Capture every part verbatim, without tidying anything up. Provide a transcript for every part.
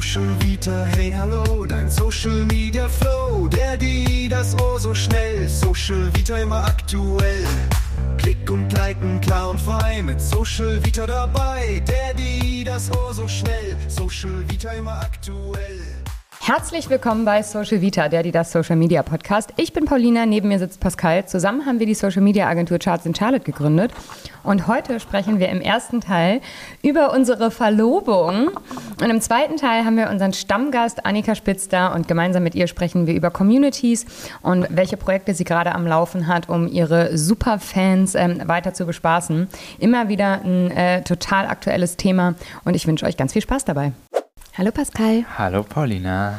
Social Vita, hey hallo, dein Social Media Flow, der, die, das oh so schnell, Social Vita immer aktuell. Klick und liken, klar und frei, mit Social Vita dabei, der, die, das oh so schnell, Social Vita immer aktuell. Herzlich willkommen bei Social Vita, der, die, das Social Media Podcast. Ich bin Paulina, neben mir sitzt Pascal. Zusammen haben wir die Social Media Agentur Charts in Charlotte gegründet. Und heute sprechen wir im ersten Teil über unsere Verlobung. Und im zweiten Teil haben wir unseren Stammgast Annika Spitz da. Und gemeinsam mit ihr sprechen wir über Communities und welche Projekte sie gerade am Laufen hat, um ihre Superfans ähm, weiter zu bespaßen. Immer wieder ein äh, total aktuelles Thema. Und ich wünsche euch ganz viel Spaß dabei. Hallo Pascal. Hallo Paulina.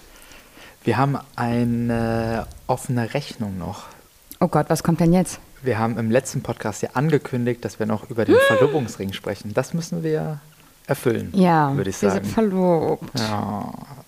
Wir haben eine offene Rechnung noch. Oh Gott, was kommt denn jetzt? Wir haben im letzten Podcast ja angekündigt, dass wir noch über den Verlobungsring sprechen. Das müssen wir erfüllen, ja, würde ich sagen. Wir sind verlobt. Ja.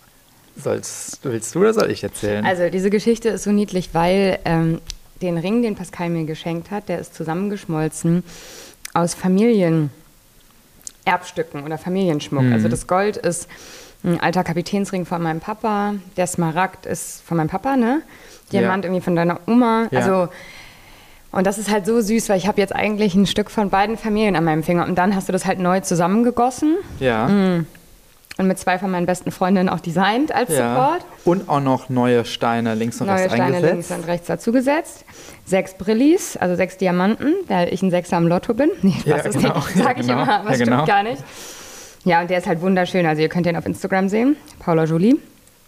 Sollst, willst du oder soll ich erzählen? Also diese Geschichte ist so niedlich, weil ähm, den Ring, den Pascal mir geschenkt hat, der ist zusammengeschmolzen aus Familien. Erbstücken oder Familienschmuck. Mhm. Also das Gold ist ein alter Kapitänsring von meinem Papa, der Smaragd ist von meinem Papa, ne? Diamant ja. irgendwie von deiner Oma. Ja. Also, und das ist halt so süß, weil ich habe jetzt eigentlich ein Stück von beiden Familien an meinem Finger und dann hast du das halt neu zusammengegossen. Ja. Mhm. Und mit zwei von meinen besten Freundinnen auch designt als ja. Support. Und auch noch neue Steine links und neue rechts Steine eingesetzt. links und rechts dazugesetzt. Sechs Brillis, also sechs Diamanten, weil ich ein Sechser am Lotto bin. Nee, Spaß, ja, das genau. nicht, sage ich ja, genau. immer, aber ja, stimmt genau. gar nicht. Ja, und der ist halt wunderschön. Also ihr könnt den auf Instagram sehen, Paula Jolie.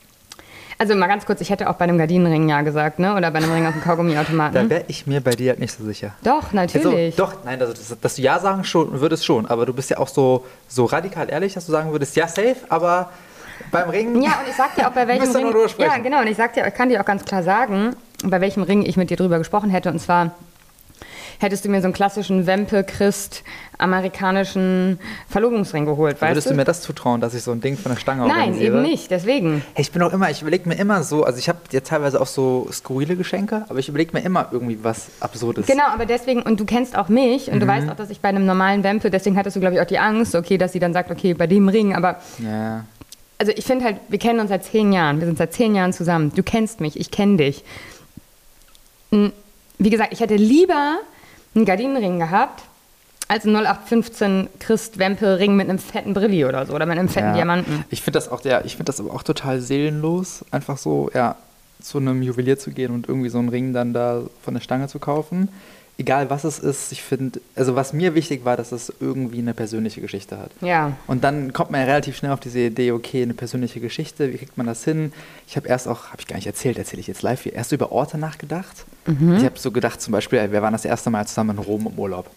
Also mal ganz kurz, ich hätte auch bei einem Gardinenring ja gesagt, ne? Oder bei einem Ring auf dem Kaugummiautomaten. Da wäre ich mir bei dir halt nicht so sicher. Doch, natürlich. Also, doch, nein, also, dass, dass du ja sagen schon, würdest schon. Aber du bist ja auch so, so radikal ehrlich, dass du sagen würdest, ja, safe, aber beim Ring. Ja, und ich sag dir auch, bei welchem Ring. Nur ja, genau, und ich sag dir, ich kann dir auch ganz klar sagen, bei welchem Ring ich mit dir drüber gesprochen hätte. Und zwar hättest du mir so einen klassischen Wempe-Christ amerikanischen Verlobungsring geholt, weißt Würdest du? du mir das zutrauen, dass ich so ein Ding von der Stange Nein, organisiere? eben nicht, deswegen. Hey, ich bin auch immer, ich überlege mir immer so, also ich habe ja teilweise auch so skurrile Geschenke, aber ich überlege mir immer irgendwie was Absurdes. Genau, aber deswegen, und du kennst auch mich und mhm. du weißt auch, dass ich bei einem normalen Wempe, deswegen hattest du, glaube ich, auch die Angst, okay, dass sie dann sagt, okay, bei dem Ring, aber ja. Also ich finde halt, wir kennen uns seit zehn Jahren, wir sind seit zehn Jahren zusammen, du kennst mich, ich kenne dich. Wie gesagt, ich hätte lieber einen Gardinenring gehabt, als einen null acht fünfzehn Christ-Wempe-Ring mit einem fetten Brilli oder so, oder mit einem fetten ja. Diamanten. Ich finde das auch, ja, ich finde das aber auch total seelenlos, einfach so, ja, zu einem Juwelier zu gehen und irgendwie so einen Ring dann da von der Stange zu kaufen. Egal was es ist, ich finde, also was mir wichtig war, dass es irgendwie eine persönliche Geschichte hat. Ja. Und dann kommt man ja relativ schnell auf diese Idee, okay, eine persönliche Geschichte, wie kriegt man das hin? Ich habe erst auch, habe ich gar nicht erzählt, erzähle ich jetzt live, erst über Orte nachgedacht. Mhm. Ich habe so gedacht, zum Beispiel, wir waren das erste Mal zusammen in Rom im Urlaub.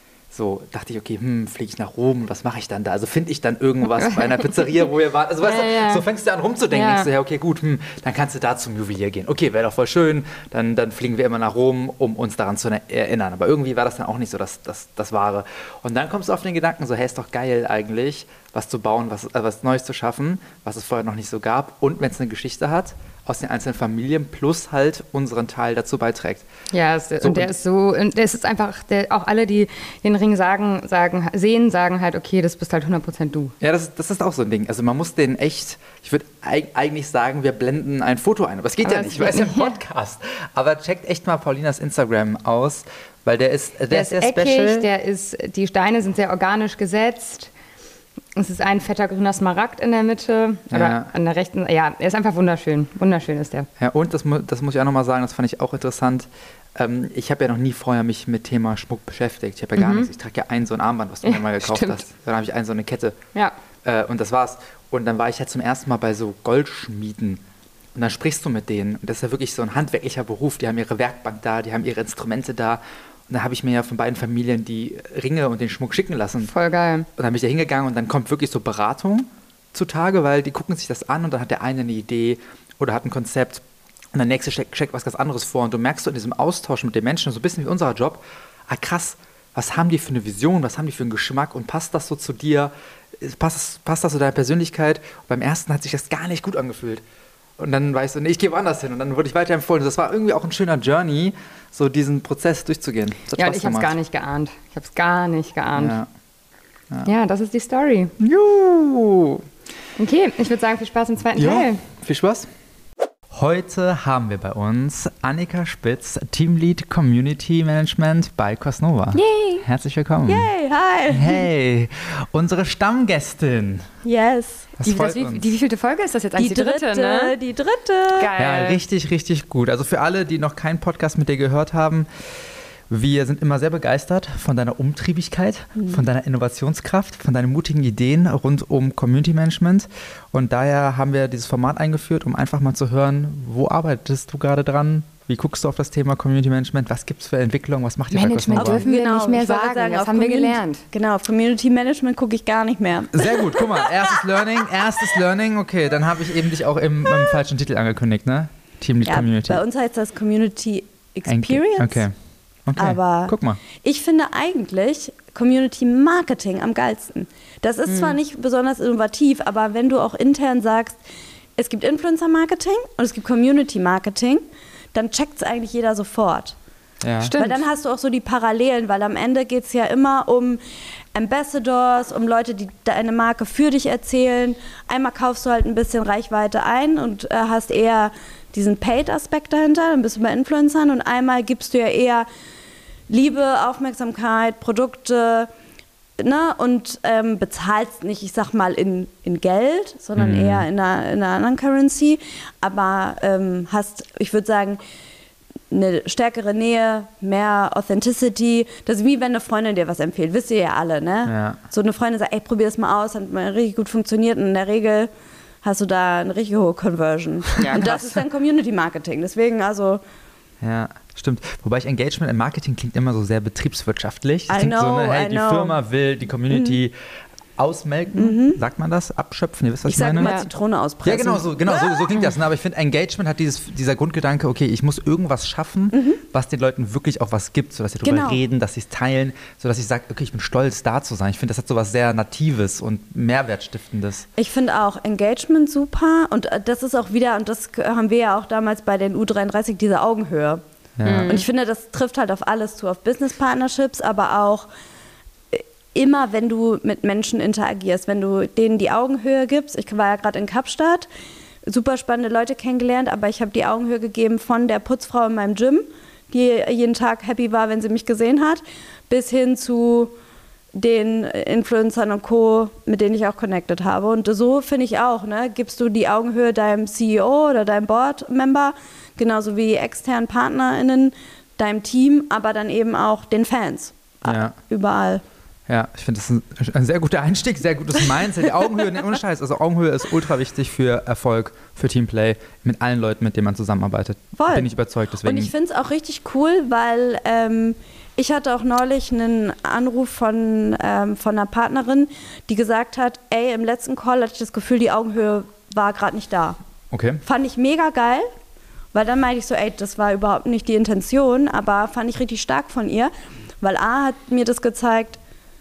So dachte ich, okay, hm, fliege ich nach Rom, was mache ich dann da? Also finde ich dann irgendwas bei einer Pizzeria, wo wir waren. Also weißt ja, du, ja. so fängst du an rumzudenken. Ja. Denkst du, ja, okay, gut, hm, dann kannst du da zum Juwelier gehen. Okay, wäre doch voll schön. Dann, dann fliegen wir immer nach Rom, um uns daran zu erinnern. Aber irgendwie war das dann auch nicht so das, das, das Wahre. Und dann kommst du auf den Gedanken, so, hey, ist doch geil eigentlich, was zu bauen, was, äh, was Neues zu schaffen, was es vorher noch nicht so gab. Und wenn es eine Geschichte hat, aus den einzelnen Familien plus halt unseren Teil dazu beiträgt. Ja, es, so, und der und ist so, und das ist einfach, der, auch alle, die den Ring sagen, sagen, sehen, sagen halt, okay, das bist halt hundert Prozent du. Ja, das, das ist auch so ein Ding. Also man muss den echt, ich würde eigentlich sagen, wir blenden ein Foto ein, aber es geht aber ja nicht, weil es ist ein Podcast. Aber checkt echt mal Paulinas Instagram aus, weil der ist, der, der ist sehr eckig, special. Der ist, die Steine sind sehr organisch gesetzt. Es ist ein fetter grüner Smaragd in der Mitte, oder ja. an der rechten, ja, er ist einfach wunderschön, wunderschön ist der. Ja, und das, mu- das muss ich auch nochmal sagen, das fand ich auch interessant, ähm, ich habe ja noch nie vorher mich mit Thema Schmuck beschäftigt, ich habe ja gar mhm. nichts, ich trage ja ein so ein Armband, was du mir mal gekauft Stimmt. hast, dann habe ich ein so eine Kette ja. äh, und das war's. Und dann war ich ja zum ersten Mal bei so Goldschmieden und dann sprichst du mit denen und das ist ja wirklich so ein handwerklicher Beruf, die haben ihre Werkbank da, die haben ihre Instrumente da. Und da habe ich mir ja von beiden Familien die Ringe und den Schmuck schicken lassen. Voll geil. Und dann bin ich da hingegangen und dann kommt wirklich so Beratung zutage, weil die gucken sich das an und dann hat der eine eine Idee oder hat ein Konzept und der nächste checkt, checkt was ganz anderes vor. Und du merkst so in diesem Austausch mit den Menschen, so ein bisschen wie unser Job, ah krass, was haben die für eine Vision, was haben die für einen Geschmack und passt das so zu dir, passt, passt das zu deiner Persönlichkeit? Und beim ersten hat sich das gar nicht gut angefühlt. Und dann weißt du, nee, ich gehe woanders hin. Und dann wurde ich weiterempfohlen. Das war irgendwie auch ein schöner Journey, so diesen Prozess durchzugehen. Ja, und ich habe es gar nicht geahnt. Ich habe es gar nicht geahnt. Ja. Ja. ja, das ist die Story. Juhu. Okay, ich würde sagen, viel Spaß im zweiten Ja, Teil. viel Spaß. Heute haben wir bei uns Annika Spitz, Teamlead Community Management bei Cosnova. Yay! Herzlich willkommen. Yay, hi! Hey, unsere Stammgästin. Yes. Die, freut das, wie, uns. die wievielte Folge ist das jetzt eigentlich? Die dritte, ne? die dritte. Geil. Ja, richtig, richtig gut. Also für alle, die noch keinen Podcast mit dir gehört haben, wir sind immer sehr begeistert von deiner Umtriebigkeit, mhm. von deiner Innovationskraft, von deinen mutigen Ideen rund um Community Management. Und daher haben wir dieses Format eingeführt, um einfach mal zu hören, wo arbeitest du gerade dran? Wie guckst du auf das Thema Community Management? Was gibt es für Entwicklung? Was macht ihr bei Management Cosnova? dürfen wir Genau, nicht mehr ich wollte sagen, sagen, das auf haben wir Community- gelernt. Genau, auf Community Management gucke ich gar nicht mehr. Sehr gut, guck mal, erstes Learning, erstes Learning. Okay, dann habe ich eben dich auch im, im falschen Titel angekündigt, ne? Teamlead Ja, Community. bei uns heißt das Community Experience. Okay. Okay, Aber guck mal. ich finde eigentlich Community Marketing am geilsten. Das ist Mhm. zwar nicht besonders innovativ, aber wenn du auch intern sagst, es gibt Influencer Marketing und es gibt Community Marketing, dann checkt es eigentlich jeder sofort. Ja. Stimmt. Weil dann hast du auch so die Parallelen, weil am Ende geht es ja immer um Ambassadors, um Leute, die deine Marke für dich erzählen. Einmal kaufst du halt ein bisschen Reichweite ein und äh, hast eher diesen Paid-Aspekt dahinter, dann bist du bei Influencern, und einmal gibst du ja eher Liebe, Aufmerksamkeit, Produkte, ne, und ähm, bezahlst nicht, ich sag mal, in, in Geld, sondern Mhm. eher in einer, in einer anderen Currency, aber ähm, hast, ich würde sagen, eine stärkere Nähe, mehr Authenticity. Das ist wie wenn eine Freundin dir was empfiehlt, wisst ihr ja alle, ne? Ja. So eine Freundin sagt, ey, probier das mal aus, hat mal richtig gut funktioniert, und in der Regel hast du da eine richtig hohe Conversion. Ja, und krass. das ist dann Community Marketing. Deswegen, also, Ja, stimmt. Wobei ich Engagement im Marketing klingt immer so sehr betriebswirtschaftlich. Das I klingt so, know, ne, hey, I die know. Firma will die Community ausmelken, sagt man das? Abschöpfen, ihr wisst, was ich, ich sage meine? immer Zitrone auspressen. Ja, genau, so, genau so, so klingt das. Ne? Aber ich finde, Engagement hat dieses, dieser Grundgedanke, okay, ich muss irgendwas schaffen, was den Leuten wirklich auch was gibt, sodass sie darüber Genau. reden, dass sie es teilen, sodass ich sage, okay, ich bin stolz, da zu sein. Ich finde, das hat so was sehr Natives und Mehrwertstiftendes. Ich finde auch Engagement super, und äh, das ist auch wieder, und das haben wir ja auch damals bei den U dreiunddreißig, diese Augenhöhe. Ja. Und ich finde, das trifft halt auf alles zu, auf Business Partnerships, aber auch äh, immer, wenn du mit Menschen interagierst, wenn du denen die Augenhöhe gibst. Ich war ja gerade in Kapstadt, super spannende Leute kennengelernt, aber ich habe die Augenhöhe gegeben von der Putzfrau in meinem Gym, die jeden Tag happy war, wenn sie mich gesehen hat, bis hin zu den Influencern und Co., mit denen ich auch connected habe. Und so finde ich auch, ne, gibst du die Augenhöhe deinem C E O oder deinem Board-Member, genauso wie externen PartnerInnen, deinem Team, aber dann eben auch den Fans. Ja. Überall. Ja, ich finde, das ist ein, ein sehr guter Einstieg, sehr gutes Mindset. Die Augenhöhe, ne, ohne Scheiß. Also Augenhöhe ist ultra wichtig für Erfolg, für Teamplay, mit allen Leuten, mit denen man zusammenarbeitet. Voll. Bin ich überzeugt. Deswegen. Und ich finde es auch richtig cool, weil ähm, ich hatte auch neulich einen Anruf von, ähm, von einer Partnerin, die gesagt hat, ey, im letzten Call hatte ich das Gefühl, die Augenhöhe war gerade nicht da. Okay. Fand ich mega geil, weil dann meinte ich so, ey, das war überhaupt nicht die Intention, aber fand ich richtig stark von ihr, weil A hat mir das gezeigt,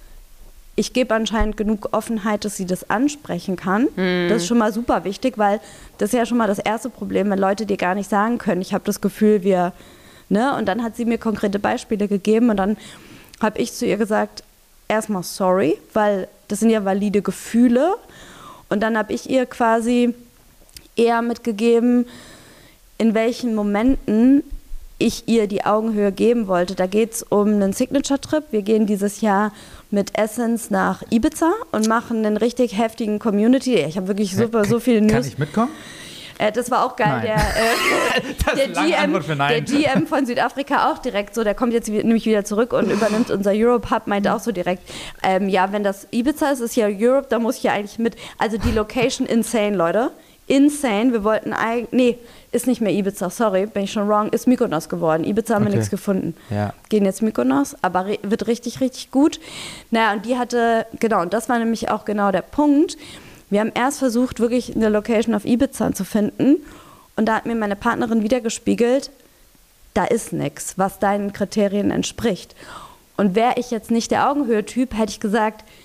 ich gebe anscheinend genug Offenheit, dass sie das ansprechen kann. Mhm. Das ist schon mal super wichtig, weil das ist ja schon mal das erste Problem, wenn Leute dir gar nicht sagen können, ich habe das Gefühl, wir, ne? Und dann hat sie mir konkrete Beispiele gegeben, und dann habe ich zu ihr gesagt, erstmal sorry, weil das sind ja valide Gefühle, und dann habe ich ihr quasi eher mitgegeben, in welchen Momenten ich ihr die Augenhöhe geben wollte. Da geht es um einen Signature-Trip. Wir gehen dieses Jahr mit Essence nach Ibiza und machen einen richtig heftigen Community. Ich habe wirklich super, so viele News. Kann ich mitkommen? Äh, das war auch geil. Nein. Der, äh, Das der, ist eine lange G M, Antwort für nein. der G M von Südafrika auch direkt so, der kommt jetzt wie- nämlich wieder zurück und übernimmt unser Europe-Hub, meinte auch so direkt, ähm, ja, wenn das Ibiza ist, ist ja Europe, da muss ich ja eigentlich mit. Also die Location insane, Leute. Insane. Wir wollten eigentlich, nee, ist nicht mehr Ibiza, sorry, bin ich schon wrong, ist Mykonos geworden. Ibiza haben wir Okay. nichts gefunden. Ja. Gehen jetzt Mykonos, aber re- wird richtig, richtig gut. Naja, und die hatte, genau, und das war nämlich auch genau der Punkt. Wir haben erst versucht, wirklich eine Location auf Ibiza zu finden, und da hat mir meine Partnerin wiedergespiegelt, da ist nichts, was deinen Kriterien entspricht. Und wäre ich jetzt nicht der Augenhöhe-Typ, hätte ich gesagt,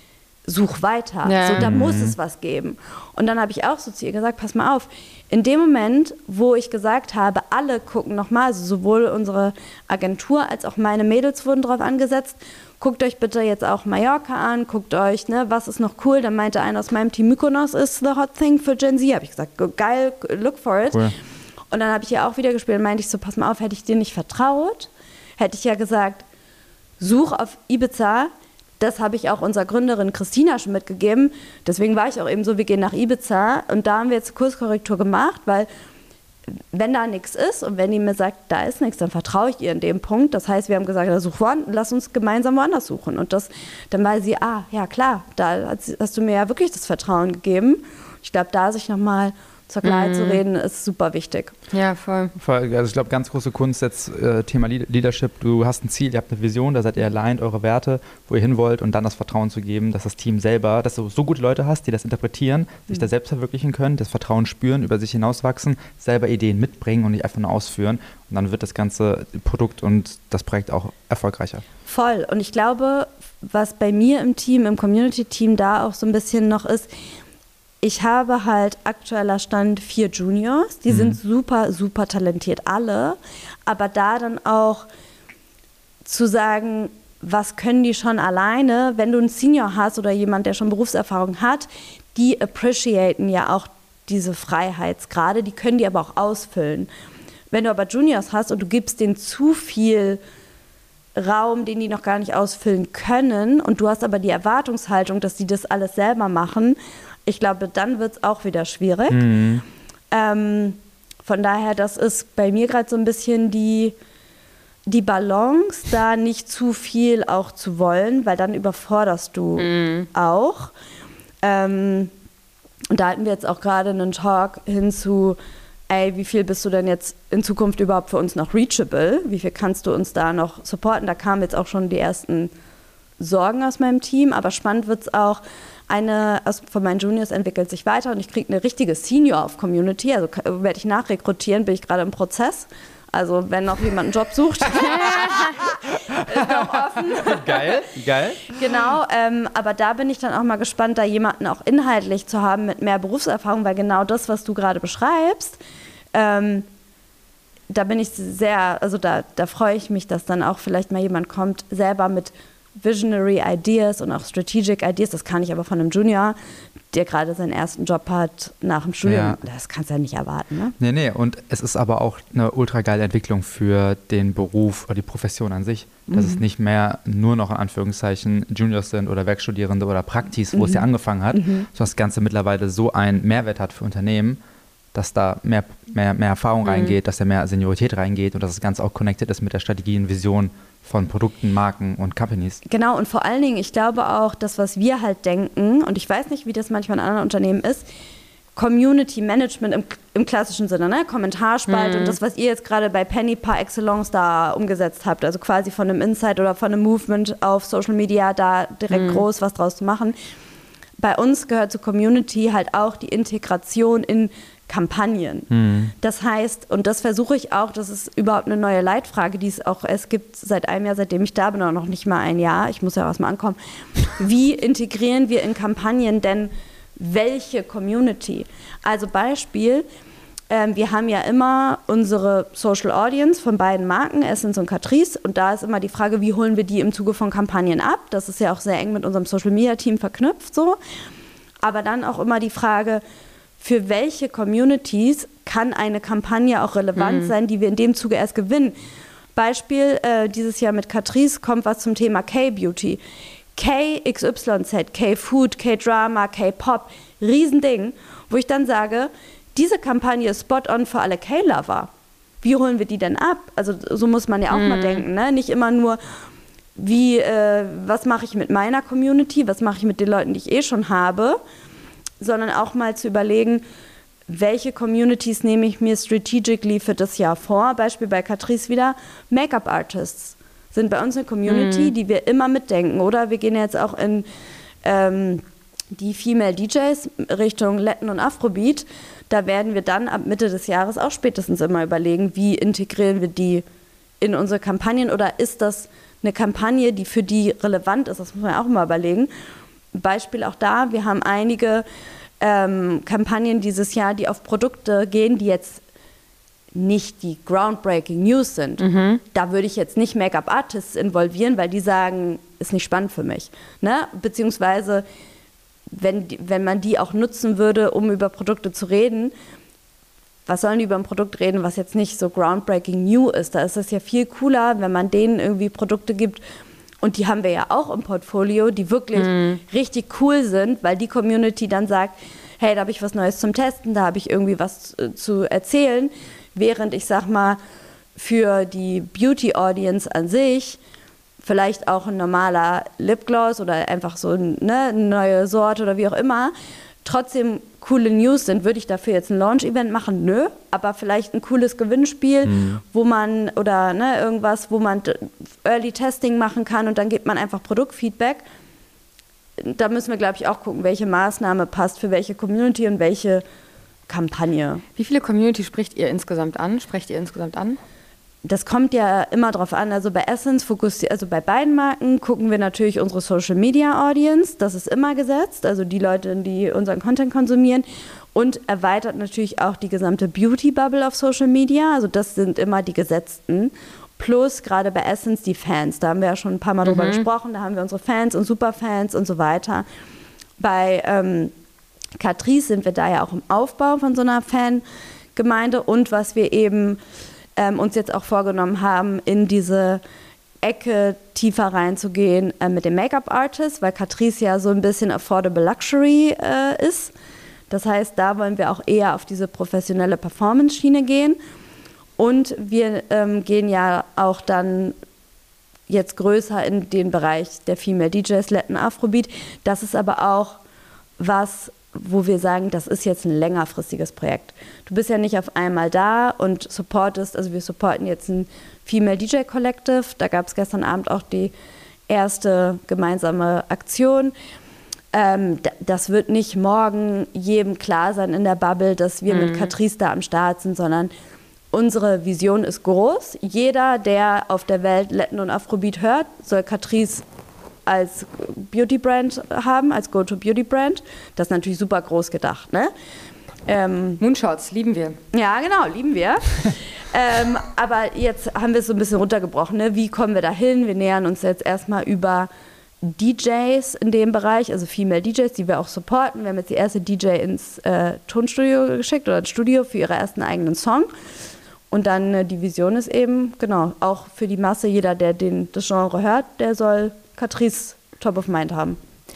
such weiter. Ja. So, da muss es was geben. Und dann habe ich auch so zu ihr gesagt, pass mal auf, in dem Moment, wo ich gesagt habe, alle gucken nochmal, also sowohl unsere Agentur als auch meine Mädels wurden drauf angesetzt, guckt euch bitte jetzt auch Mallorca an, guckt euch, ne, was ist noch cool. Dann meinte einer aus meinem Team, Mykonos ist the hot thing für Gen Z. Habe ich gesagt, geil, look for it. Cool. Und dann habe ich ihr auch wieder gespielt und meinte ich so, pass mal auf, hätte ich dir nicht vertraut, hätte ich ja gesagt, such auf Ibiza. Das habe ich auch unserer Gründerin Christina schon mitgegeben. Deswegen war ich auch eben so, wir gehen nach Ibiza. Und da haben wir jetzt Kurskorrektur gemacht, weil wenn da nichts ist und wenn die mir sagt, da ist nichts, dann vertraue ich ihr in dem Punkt. Das heißt, wir haben gesagt, ja, such woanders, lass uns gemeinsam woanders suchen. Und das, dann war sie, ah, ja klar, da hast du mir ja wirklich das Vertrauen gegeben. Ich glaube, da sich nochmal zur Klarheit zu reden, ist super wichtig. Ja, voll. Voll. Also ich glaube, ganz große Kunst jetzt äh, Thema Leadership. Du hast ein Ziel, ihr habt eine Vision, da seid ihr aligned, eure Werte, wo ihr hin wollt und dann das Vertrauen zu geben, dass das Team selber, dass du so gute Leute hast, die das interpretieren, sich da selbst verwirklichen können, das Vertrauen spüren, über sich hinauswachsen, selber Ideen mitbringen und nicht einfach nur ausführen. Und dann wird das ganze Produkt und das Projekt auch erfolgreicher. Voll. Und ich glaube, was bei mir im Team, im Community-Team da auch so ein bisschen noch ist, ich habe halt aktueller Stand vier Juniors, die mhm. sind super, super talentiert, alle, aber da dann auch zu sagen, was können die schon alleine, wenn du einen Senior hast oder jemand, der schon Berufserfahrung hat, die appreciaten ja auch diese Freiheitsgrade, die können die aber auch ausfüllen. Wenn du aber Juniors hast und du gibst denen zu viel Raum, den die noch gar nicht ausfüllen können und du hast aber die Erwartungshaltung, dass die das alles selber machen, ich glaube, dann wird es auch wieder schwierig. Mhm. Ähm, von daher, das ist bei mir gerade so ein bisschen die, die Balance, da nicht zu viel auch zu wollen, weil dann überforderst du mhm. auch. Ähm, und da hatten wir jetzt auch gerade einen Talk hinzu, ey, wie viel bist du denn jetzt in Zukunft überhaupt für uns noch reachable? Wie viel kannst du uns da noch supporten? Da kamen jetzt auch schon die ersten Sorgen aus meinem Team, aber spannend wird es auch. Eine aus, von meinen Juniors entwickelt sich weiter und ich kriege eine richtige Senior auf Community, also werde ich nachrekrutieren, bin ich gerade im Prozess. Also wenn noch jemand einen Job sucht, ist noch offen. Geil, geil. Genau, ähm, aber da bin ich dann auch mal gespannt, da jemanden auch inhaltlich zu haben mit mehr Berufserfahrung, weil genau das, was du gerade beschreibst, ähm, da bin ich sehr, also da, da freue ich mich, dass dann auch vielleicht mal jemand kommt, selber mit Visionary Ideas und auch Strategic Ideas, das kann ich aber von einem Junior, der gerade seinen ersten Job hat nach dem Studium, ja. Das kannst du ja nicht erwarten. Ne? Nee, nee, und es ist aber auch eine ultra geile Entwicklung für den Beruf oder die Profession an sich, dass mhm. es nicht mehr nur noch in Anführungszeichen Juniors sind oder Werkstudierende oder Praktis, wo mhm. es ja angefangen hat, mhm. sondern das Ganze mittlerweile so einen Mehrwert hat für Unternehmen, dass da mehr, mehr, mehr Erfahrung mhm. reingeht, dass da mehr Seniorität reingeht und dass das Ganze auch connected ist mit der Strategie und Vision von Produkten, Marken und Companies. Genau, und vor allen Dingen, ich glaube auch, das, was wir halt denken, und ich weiß nicht, wie das manchmal in anderen Unternehmen ist, Community Management im, im klassischen Sinne, ne? Kommentarspalte mhm. und das, was ihr jetzt gerade bei Penny par excellence da umgesetzt habt, also quasi von einem Insight oder von einem Movement auf Social Media da direkt mhm. groß was draus zu machen. Bei uns gehört zur Community halt auch die Integration in Kampagnen. Mhm. Das heißt, und das versuche ich auch, das ist überhaupt eine neue Leitfrage, die es auch es gibt seit einem Jahr, seitdem ich da bin, auch noch nicht mal ein Jahr, ich muss ja erstmal ankommen. Wie integrieren wir in Kampagnen denn welche Community? Also Beispiel, ähm, wir haben ja immer unsere Social Audience von beiden Marken, Essence und Catrice, und da ist immer die Frage, wie holen wir die im Zuge von Kampagnen ab? Das ist ja auch sehr eng mit unserem Social Media Team verknüpft so. Aber dann auch immer die Frage, für welche Communities kann eine Kampagne auch relevant mhm. sein, die wir in dem Zuge erst gewinnen. Beispiel, äh, dieses Jahr mit Catrice kommt was zum Thema K-Beauty. K X Y Z, K-Food, K-Drama, K-Pop, Riesending, wo ich dann sage, diese Kampagne ist spot-on für alle K-Lover. Wie holen wir die denn ab? Also so muss man ja auch mhm. mal denken, ne? Nicht immer nur, wie, äh, was mache ich mit meiner Community, was mache ich mit den Leuten, die ich eh schon habe, sondern auch mal zu überlegen, welche Communities nehme ich mir strategically für das Jahr vor. Beispiel bei Catrice wieder, Make-up-Artists sind bei uns eine Community, mhm. die wir immer mitdenken. Oder wir gehen jetzt auch in ähm, die Female D Js Richtung Latin und Afrobeat. Da werden wir dann ab Mitte des Jahres auch spätestens immer überlegen, wie integrieren wir die in unsere Kampagnen oder ist das eine Kampagne, die für die relevant ist? Das muss man auch immer überlegen. Beispiel auch da, wir haben einige ähm, Kampagnen dieses Jahr, die auf Produkte gehen, die jetzt nicht die groundbreaking News sind. Mhm. Da würde ich jetzt nicht Make-up-Artists involvieren, weil die sagen, ist nicht spannend für mich. Ne? Beziehungsweise, wenn, wenn man die auch nutzen würde, um über Produkte zu reden, was sollen die über ein Produkt reden, was jetzt nicht so groundbreaking new ist? Da ist es ja viel cooler, wenn man denen irgendwie Produkte gibt, und die haben wir ja auch im Portfolio, die wirklich mhm. richtig cool sind, weil die Community dann sagt, hey, da habe ich was Neues zum Testen, da habe ich irgendwie was äh, zu erzählen. Während ich sag mal, für die Beauty-Audience an sich vielleicht auch ein normaler Lipgloss oder einfach so ne, eine neue Sorte oder wie auch immer trotzdem coole News sind, würde ich dafür jetzt ein Launch-Event machen? Nö, aber vielleicht ein cooles Gewinnspiel, mhm. wo man oder ne, irgendwas, wo man Early Testing machen kann und dann gibt man einfach Produktfeedback. Da müssen wir, glaube ich, auch gucken, welche Maßnahme passt für welche Community und welche Kampagne. Wie viele Community spricht ihr insgesamt an? Sprecht ihr insgesamt an? Das kommt ja immer drauf an. Also bei Essence, also bei beiden Marken, gucken wir natürlich unsere Social Media Audience. Das ist immer gesetzt. Also die Leute, die unseren Content konsumieren. Und erweitert natürlich auch die gesamte Beauty Bubble auf Social Media. Also das sind immer die Gesetzten. Plus gerade bei Essence die Fans. Da haben wir ja schon ein paar Mal mhm. drüber gesprochen. Da haben wir unsere Fans und Superfans und so weiter. Bei ähm, Catrice sind wir da ja auch im Aufbau von so einer Fangemeinde und was wir eben ähm, uns jetzt auch vorgenommen haben, in diese Ecke tiefer reinzugehen äh, mit dem Make-up-Artist, weil Catrice ja so ein bisschen Affordable Luxury äh, ist. Das heißt, da wollen wir auch eher auf diese professionelle Performance-Schiene gehen und wir ähm, gehen ja auch dann jetzt größer in den Bereich der Female D Js, Latin Afrobeat. Das ist aber auch was, wo wir sagen, das ist jetzt ein längerfristiges Projekt. Du bist ja nicht auf einmal da und supportest, also wir supporten jetzt ein Female D J Collective, da gab es gestern Abend auch die erste gemeinsame Aktion. Ähm, das wird nicht morgen jedem klar sein in der Bubble, dass wir mhm. mit Catrice da am Start sind, sondern unsere Vision ist groß. Jeder, der auf der Welt Latin und Afrobeat hört, soll Catrice als Beauty-Brand haben, als Go-To-Beauty-Brand. Das ist natürlich super groß gedacht, ne? Ähm, Moonshots, lieben wir. Ja, genau, lieben wir. ähm, aber jetzt haben wir es so ein bisschen runtergebrochen. Ne? Wie kommen wir da hin? Wir nähern uns jetzt erstmal über D Js in dem Bereich, also Female D Js, die wir auch supporten. Wir haben jetzt die erste D J ins äh, Tonstudio geschickt oder ins Studio für ihre ersten eigenen Song. Und dann äh, die Vision ist eben, genau, auch für die Masse, jeder, der den, das Genre hört, der soll Catrice top of mind haben.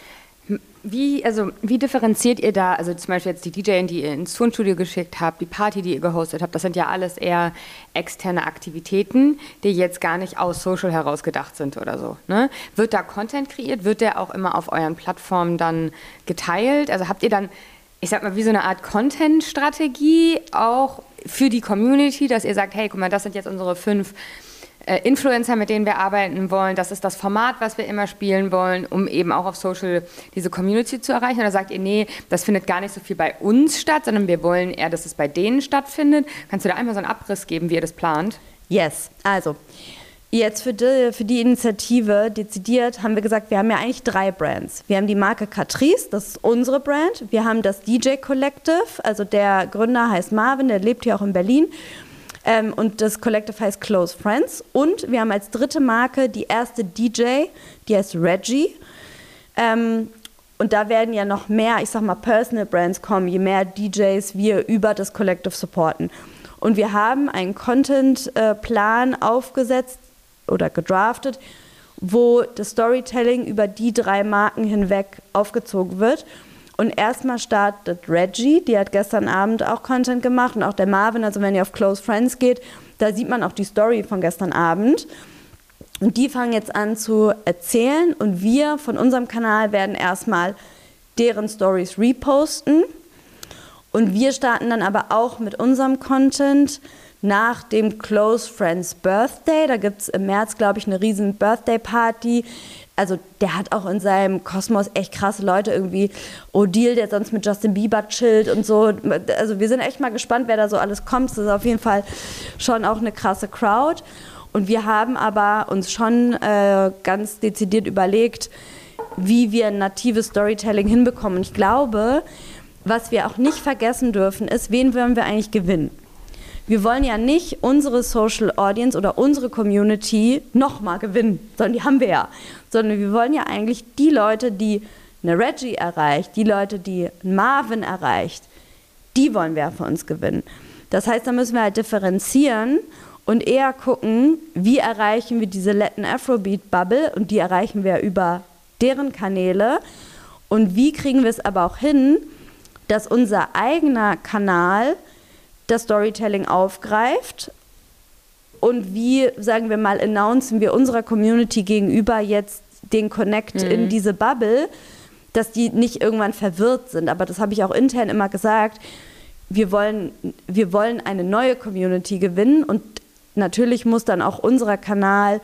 Wie, also, wie differenziert ihr da, also zum Beispiel jetzt die D J, die ihr ins Tonstudio geschickt habt, die Party, die ihr gehostet habt, das sind ja alles eher externe Aktivitäten, die jetzt gar nicht aus Social heraus gedacht sind oder so. Ne? Wird da Content kreiert? Wird der auch immer auf euren Plattformen dann geteilt? Also habt ihr dann, ich sag mal, wie so eine Art Content-Strategie auch für die Community, dass ihr sagt, hey, guck mal, das sind jetzt unsere fünf Influencer, mit denen wir arbeiten wollen, das ist das Format, was wir immer spielen wollen, um eben auch auf Social diese Community zu erreichen? Oder sagt ihr, nee, das findet gar nicht so viel bei uns statt, sondern wir wollen eher, dass es bei denen stattfindet? Kannst du da einmal so einen Abriss geben, wie ihr das plant? Yes, also jetzt für die, für die Initiative dezidiert haben wir gesagt, wir haben ja eigentlich drei Brands. Wir haben die Marke Catrice, das ist unsere Brand. Wir haben das D J Collective, also der Gründer heißt Marvin, der lebt hier auch in Berlin. Ähm, und das Collective heißt Close Friends. Und wir haben als dritte Marke die erste D J, die heißt Reggie. Ähm, und da werden ja noch mehr, ich sag mal, Personal Brands kommen, je mehr D Js wir über das Collective supporten. Und wir haben einen Content-Plan aufgesetzt oder gedraftet, wo das Storytelling über die drei Marken hinweg aufgezogen wird. Und erstmal startet Reggie, die hat gestern Abend auch Content gemacht und auch der Marvin, also wenn ihr auf Close Friends geht, da sieht man auch die Story von gestern Abend. Und die fangen jetzt an zu erzählen und wir von unserem Kanal werden erstmal deren Stories reposten. Und wir starten dann aber auch mit unserem Content nach dem Close Friends Birthday. Da gibt es im März, glaube ich, eine riesen Birthday-Party. Also der hat auch in seinem Kosmos echt krasse Leute irgendwie. Odile, der sonst mit Justin Bieber chillt und so. Also wir sind echt mal gespannt, wer da so alles kommt. Das ist auf jeden Fall schon auch eine krasse Crowd. Und wir haben aber uns schon äh, ganz dezidiert überlegt, wie wir natives Storytelling hinbekommen. Und ich glaube, was wir auch nicht vergessen dürfen, ist, wen wollen wir eigentlich gewinnen? Wir wollen ja nicht unsere Social Audience oder unsere Community nochmal gewinnen, sondern die haben wir ja. Sondern wir wollen ja eigentlich die Leute, die eine Reggie erreicht, die Leute, die Marvin erreicht, die wollen wir ja für uns gewinnen. Das heißt, da müssen wir halt differenzieren und eher gucken, wie erreichen wir diese Latin Afrobeat Bubble, und die erreichen wir über deren Kanäle, und wie kriegen wir es aber auch hin, dass unser eigener Kanal das Storytelling aufgreift, und wie, sagen wir mal, announcen wir unserer Community gegenüber jetzt den Connect mhm. in diese Bubble, dass die nicht irgendwann verwirrt sind. Aber das habe ich auch intern immer gesagt, wir wollen, wir wollen eine neue Community gewinnen, und natürlich muss dann auch unser Kanal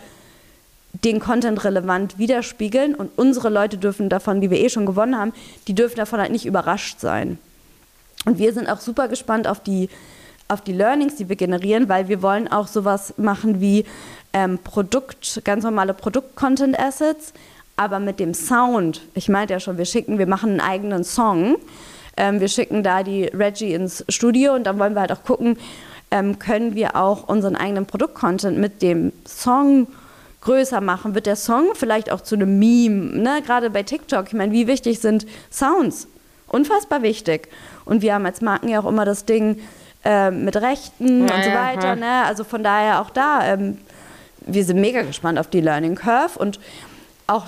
den Content relevant widerspiegeln, und unsere Leute dürfen davon, die wir eh schon gewonnen haben, die dürfen davon halt nicht überrascht sein. Und wir sind auch super gespannt auf die, auf die Learnings, die wir generieren, weil wir wollen auch sowas machen wie ähm, Produkt, ganz normale Produkt-Content-Assets, aber mit dem Sound. Ich meinte ja schon, wir schicken, wir machen einen eigenen Song, ähm, wir schicken da die Reggie ins Studio, und dann wollen wir halt auch gucken, ähm, können wir auch unseren eigenen Produkt-Content mit dem Song größer machen? Wird der Song vielleicht auch zu einem Meme? Ne? Gerade bei TikTok, ich meine, wie wichtig sind Sounds? Unfassbar wichtig. Und wir haben als Marken ja auch immer das Ding äh, mit Rechten ja, und so weiter. Ja. Ne? Also von daher auch da, ähm, wir sind mega gespannt auf die Learning Curve und auch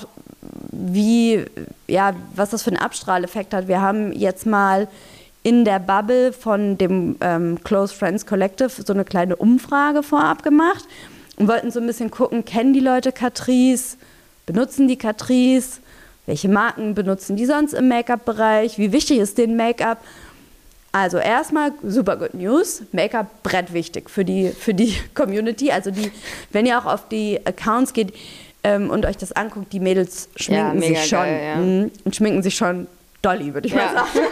wie, ja, was das für einen Abstrahleffekt hat. Wir haben jetzt mal in der Bubble von dem ähm, Close Friends Collective so eine kleine Umfrage vorab gemacht und wollten so ein bisschen gucken, kennen die Leute Catrice, benutzen die Catrice, welche Marken benutzen die sonst im Make-up-Bereich, wie wichtig ist denen Make-up? Also erstmal super good News, Make-up brett wichtig für die, für die Community, also die, wenn ihr auch auf die Accounts geht ähm, und euch das anguckt, die Mädels schminken ja, sich schon geil, ja. mh, und schminken sich schon dolly, würde ich ja. mal sagen.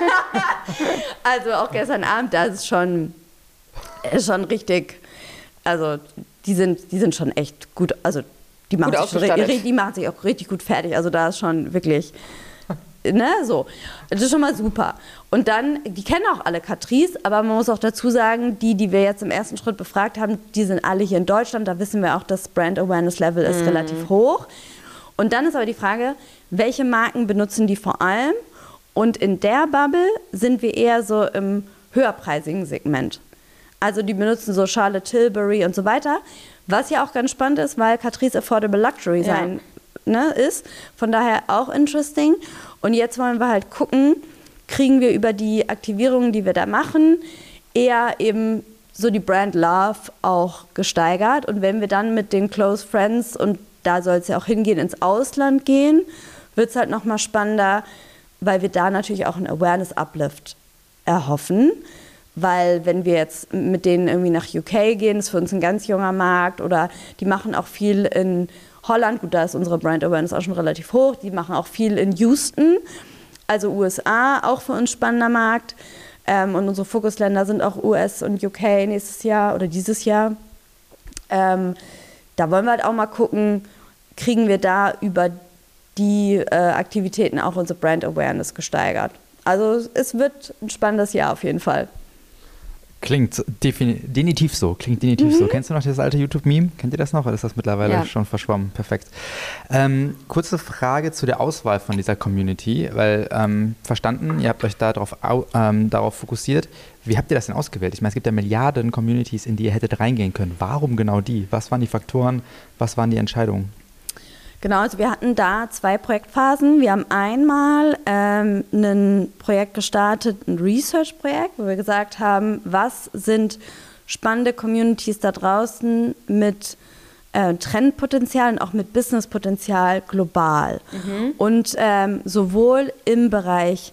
Also auch gestern Abend, da ist schon, ist schon richtig, also die sind, die sind schon echt gut, also die machen, sich schon, die machen sich auch richtig gut fertig, also da ist schon wirklich, ne, so. Das ist schon mal super. Und dann, die kennen auch alle Catrice, aber man muss auch dazu sagen, die, die wir jetzt im ersten Schritt befragt haben, die sind alle hier in Deutschland, da wissen wir auch, das Brand Awareness Level ist mhm. relativ hoch. Und dann ist aber die Frage, welche Marken benutzen die vor allem? Und in der Bubble sind wir eher so im höherpreisigen Segment. Also die benutzen so Charlotte Tilbury und so weiter, was ja auch ganz spannend ist, weil Catrice Affordable Luxury sein ja. ne, ist. Von daher auch interesting. Und jetzt wollen wir halt gucken, kriegen wir über die Aktivierungen, die wir da machen, eher eben so die Brand Love auch gesteigert. Und wenn wir dann mit den Close Friends, und da soll es ja auch hingehen, ins Ausland gehen, wird es halt nochmal spannender, weil wir da natürlich auch einen Awareness-Uplift erhoffen. Weil wenn wir jetzt mit denen irgendwie nach U K gehen, ist für uns ein ganz junger Markt, oder die machen auch viel in Holland, gut, da ist unsere Brand Awareness auch schon relativ hoch, die machen auch viel in Houston, also U S A, auch für uns spannender Markt. Ähm, und unsere Fokusländer sind auch U S und U K nächstes Jahr oder dieses Jahr. Ähm, da wollen wir halt auch mal gucken, kriegen wir da über die äh, Aktivitäten auch unsere Brand Awareness gesteigert. Also es wird ein spannendes Jahr auf jeden Fall. Klingt definitiv so, klingt definitiv mhm. so. Kennst du noch das alte YouTube-Meme? Kennt ihr das noch? Oder ist das mittlerweile ja. schon verschwommen? Perfekt. Ähm, kurze Frage zu der Auswahl von dieser Community, weil ähm, verstanden, ihr habt euch da drauf, ähm, darauf fokussiert. Wie habt ihr das denn ausgewählt? Ich meine, es gibt ja Milliarden Communities, in die ihr hättet reingehen können. Warum genau die? Was waren die Faktoren? Was waren die Entscheidungen? Genau, also wir hatten da zwei Projektphasen. Wir haben einmal ähm, ein Projekt gestartet, ein Research-Projekt, wo wir gesagt haben, was sind spannende Communities da draußen mit äh, Trendpotenzial und auch mit Businesspotenzial global. Mhm. Und ähm, sowohl im Bereich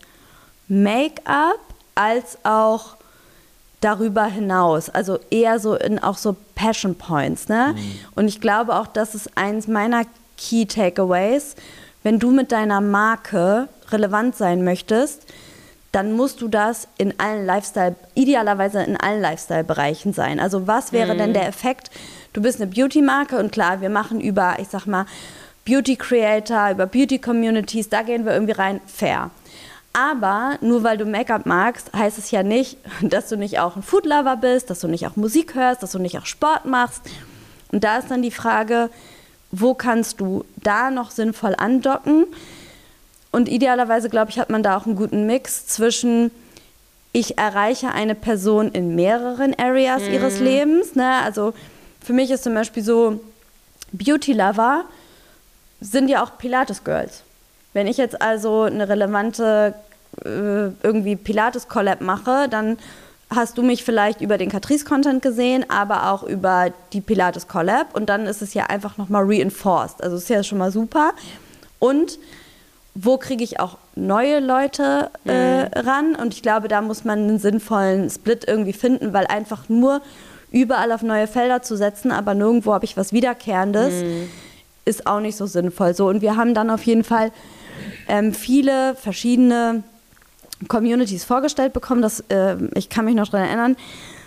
Make-up als auch darüber hinaus, also eher so in auch so Passion Points. Ne? Mhm. Und ich glaube auch, das ist eins meiner Key Takeaways. Wenn du mit deiner Marke relevant sein möchtest, dann musst du das in allen Lifestyle, idealerweise in allen Lifestyle-Bereichen sein. Also was wäre mhm. denn der Effekt? Du bist eine Beauty-Marke und klar, wir machen über, ich sag mal, Beauty Creator, über Beauty Communities, da gehen wir irgendwie rein, fair. Aber nur weil du Make-up magst, heißt es ja nicht, dass du nicht auch ein Food-Lover bist, dass du nicht auch Musik hörst, dass du nicht auch Sport machst. Und da ist dann die Frage, wo kannst du da noch sinnvoll andocken? Und idealerweise, glaube ich, hat man da auch einen guten Mix zwischen, ich erreiche eine Person in mehreren Areas mhm. ihres Lebens. Ne? Also für mich ist zum Beispiel so, Beauty-Lover sind ja auch Pilates-Girls. Wenn ich jetzt also eine relevante äh, irgendwie Pilates-Collab mache, dann hast du mich vielleicht über den Catrice-Content gesehen, aber auch über die Pilates-Collab und dann ist es ja einfach nochmal reinforced. Also ist ja schon mal super. Und wo kriege ich auch neue Leute äh, mhm. ran? Und ich glaube, da muss man einen sinnvollen Split irgendwie finden, weil einfach nur überall auf neue Felder zu setzen, aber nirgendwo habe ich was Wiederkehrendes, mhm. ist auch nicht so sinnvoll. So, und wir haben dann auf jeden Fall ähm, viele verschiedene Communities vorgestellt bekommen. Das, äh, ich kann mich noch daran erinnern.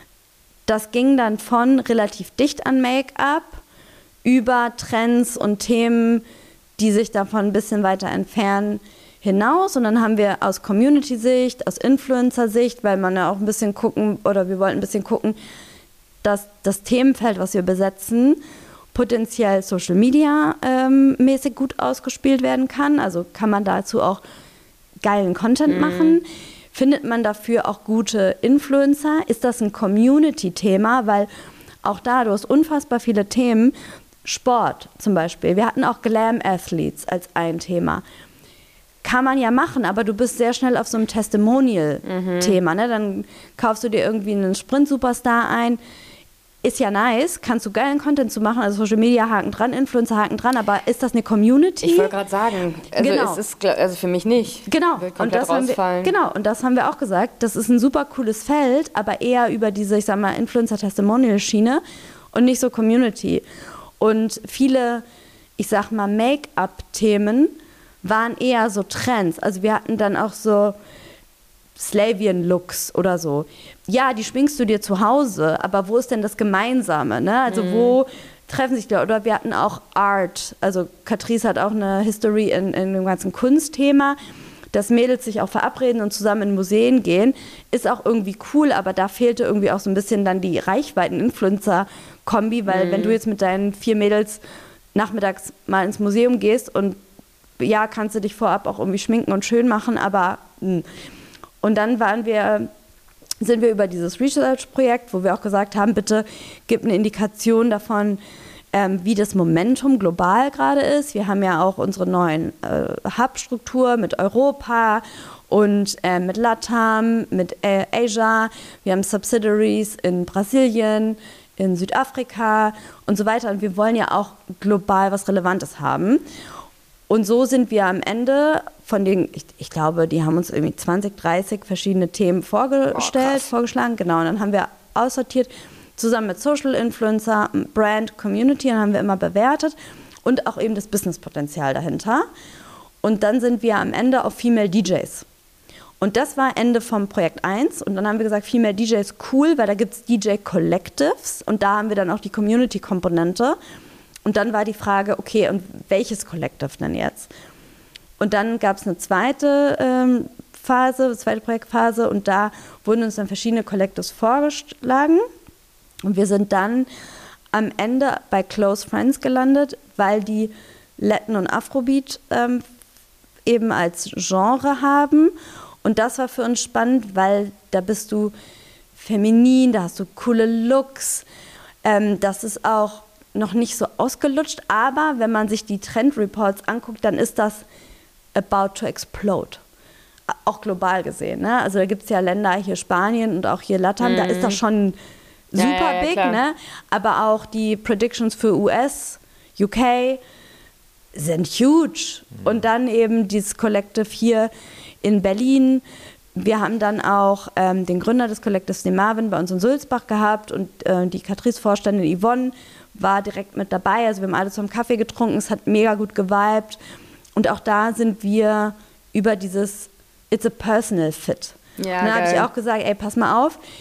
Das ging dann von relativ dicht an Make-up über Trends und Themen, die sich davon ein bisschen weiter entfernen, hinaus. Und dann haben wir aus Community-Sicht, aus Influencer-Sicht, weil man ja auch ein bisschen gucken, oder wir wollten ein bisschen gucken, dass das Themenfeld, was wir besetzen, potenziell Social Media ähm, mäßig gut ausgespielt werden kann. Also kann man dazu auch geilen Content mhm. machen. Findet man dafür auch gute Influencer? Ist das ein Community-Thema? Weil auch da, du hast unfassbar viele Themen. Sport zum Beispiel. Wir hatten auch Glam-Athletes als ein Thema. Kann man ja machen, aber du bist sehr schnell auf so einem Testimonial-Thema. Mhm. Ne? Dann kaufst du dir irgendwie einen Sprint-Superstar ein. Ist ja nice, kannst du geilen Content zu machen, also Social Media Haken dran, Influencer Haken dran, aber ist das eine Community? Ich wollte gerade sagen, also genau. es ist also für mich nicht. Genau. Wird Und das haben wir, genau, und das haben wir auch gesagt, das ist ein super cooles Feld, aber eher über diese, ich sag mal, Influencer-Testimonial-Schiene und nicht so Community. Und viele, ich sag mal, Make-up-Themen waren eher so Trends. Also wir hatten dann auch so Slavian-Looks oder so. Ja, die schminkst du dir zu Hause, aber wo ist denn das Gemeinsame? Ne? Also mhm. wo treffen sich die Leute? Oder wir hatten auch Art. Also Catrice hat auch eine History in, in dem ganzen Kunstthema. Dass Mädels sich auch verabreden und zusammen in Museen gehen, ist auch irgendwie cool, aber da fehlte irgendwie auch so ein bisschen dann die Reichweiten-Influencer-Kombi, weil mhm. wenn du jetzt mit deinen vier Mädels nachmittags mal ins Museum gehst und ja, kannst du dich vorab auch irgendwie schminken und schön machen, aber mh. Und dann waren wir, sind wir über dieses Research-Projekt, wo wir auch gesagt haben, bitte gib eine Indikation davon, ähm, wie das Momentum global gerade ist. Wir haben ja auch unsere neuen äh, Hub-Struktur mit Europa und äh, mit LATAM, mit äh, Asia. Wir haben Subsidiaries in Brasilien, in Südafrika und so weiter. Und wir wollen ja auch global was Relevantes haben. Und so sind wir am Ende von den, ich, ich glaube, die haben uns irgendwie zwanzig, dreißig verschiedene Themen vorgestellt, oh, vorgeschlagen. Genau, und dann haben wir aussortiert, zusammen mit Social Influencer, Brand, Community, dann haben wir immer bewertet und auch eben das Businesspotenzial dahinter. Und dann sind wir am Ende auf Female D Js. Und das war Ende vom Projekt eins. Und dann haben wir gesagt, Female D Js cool, weil da gibt es D J Collectives und da haben wir dann auch die Community-Komponente. Und dann war die Frage, okay, und welches Collective denn jetzt? Und dann gab es eine zweite ähm, Phase, zweite Projektphase und da wurden uns dann verschiedene Collectives vorgeschlagen. Und wir sind dann am Ende bei Close Friends gelandet, weil die Latin und Afrobeat ähm, eben als Genre haben. Und das war für uns spannend, weil da bist du feminin, da hast du coole Looks. Ähm, das ist auch noch nicht so ausgelutscht, aber wenn man sich die Trend-Reports anguckt, dann ist das about to explode. Auch global gesehen. Ne? Also da gibt es ja Länder, hier Spanien und auch hier Latam, mm. da ist das schon super ja, ja, big, klar. Ne? Aber auch die Predictions für U S, U K sind huge. Mm. Und dann eben dieses Collective hier in Berlin. Wir haben dann auch ähm, den Gründer des Collectives, den Marvin, bei uns in Sulzbach gehabt und äh, die Catrice-Vorständin Yvonne war direkt mit dabei. Also wir haben alle zusammen Kaffee getrunken, es hat mega gut geweibt. Und auch da sind wir über dieses It's a personal fit. Ja, und dann habe ich auch gesagt, ey, pass mal auf,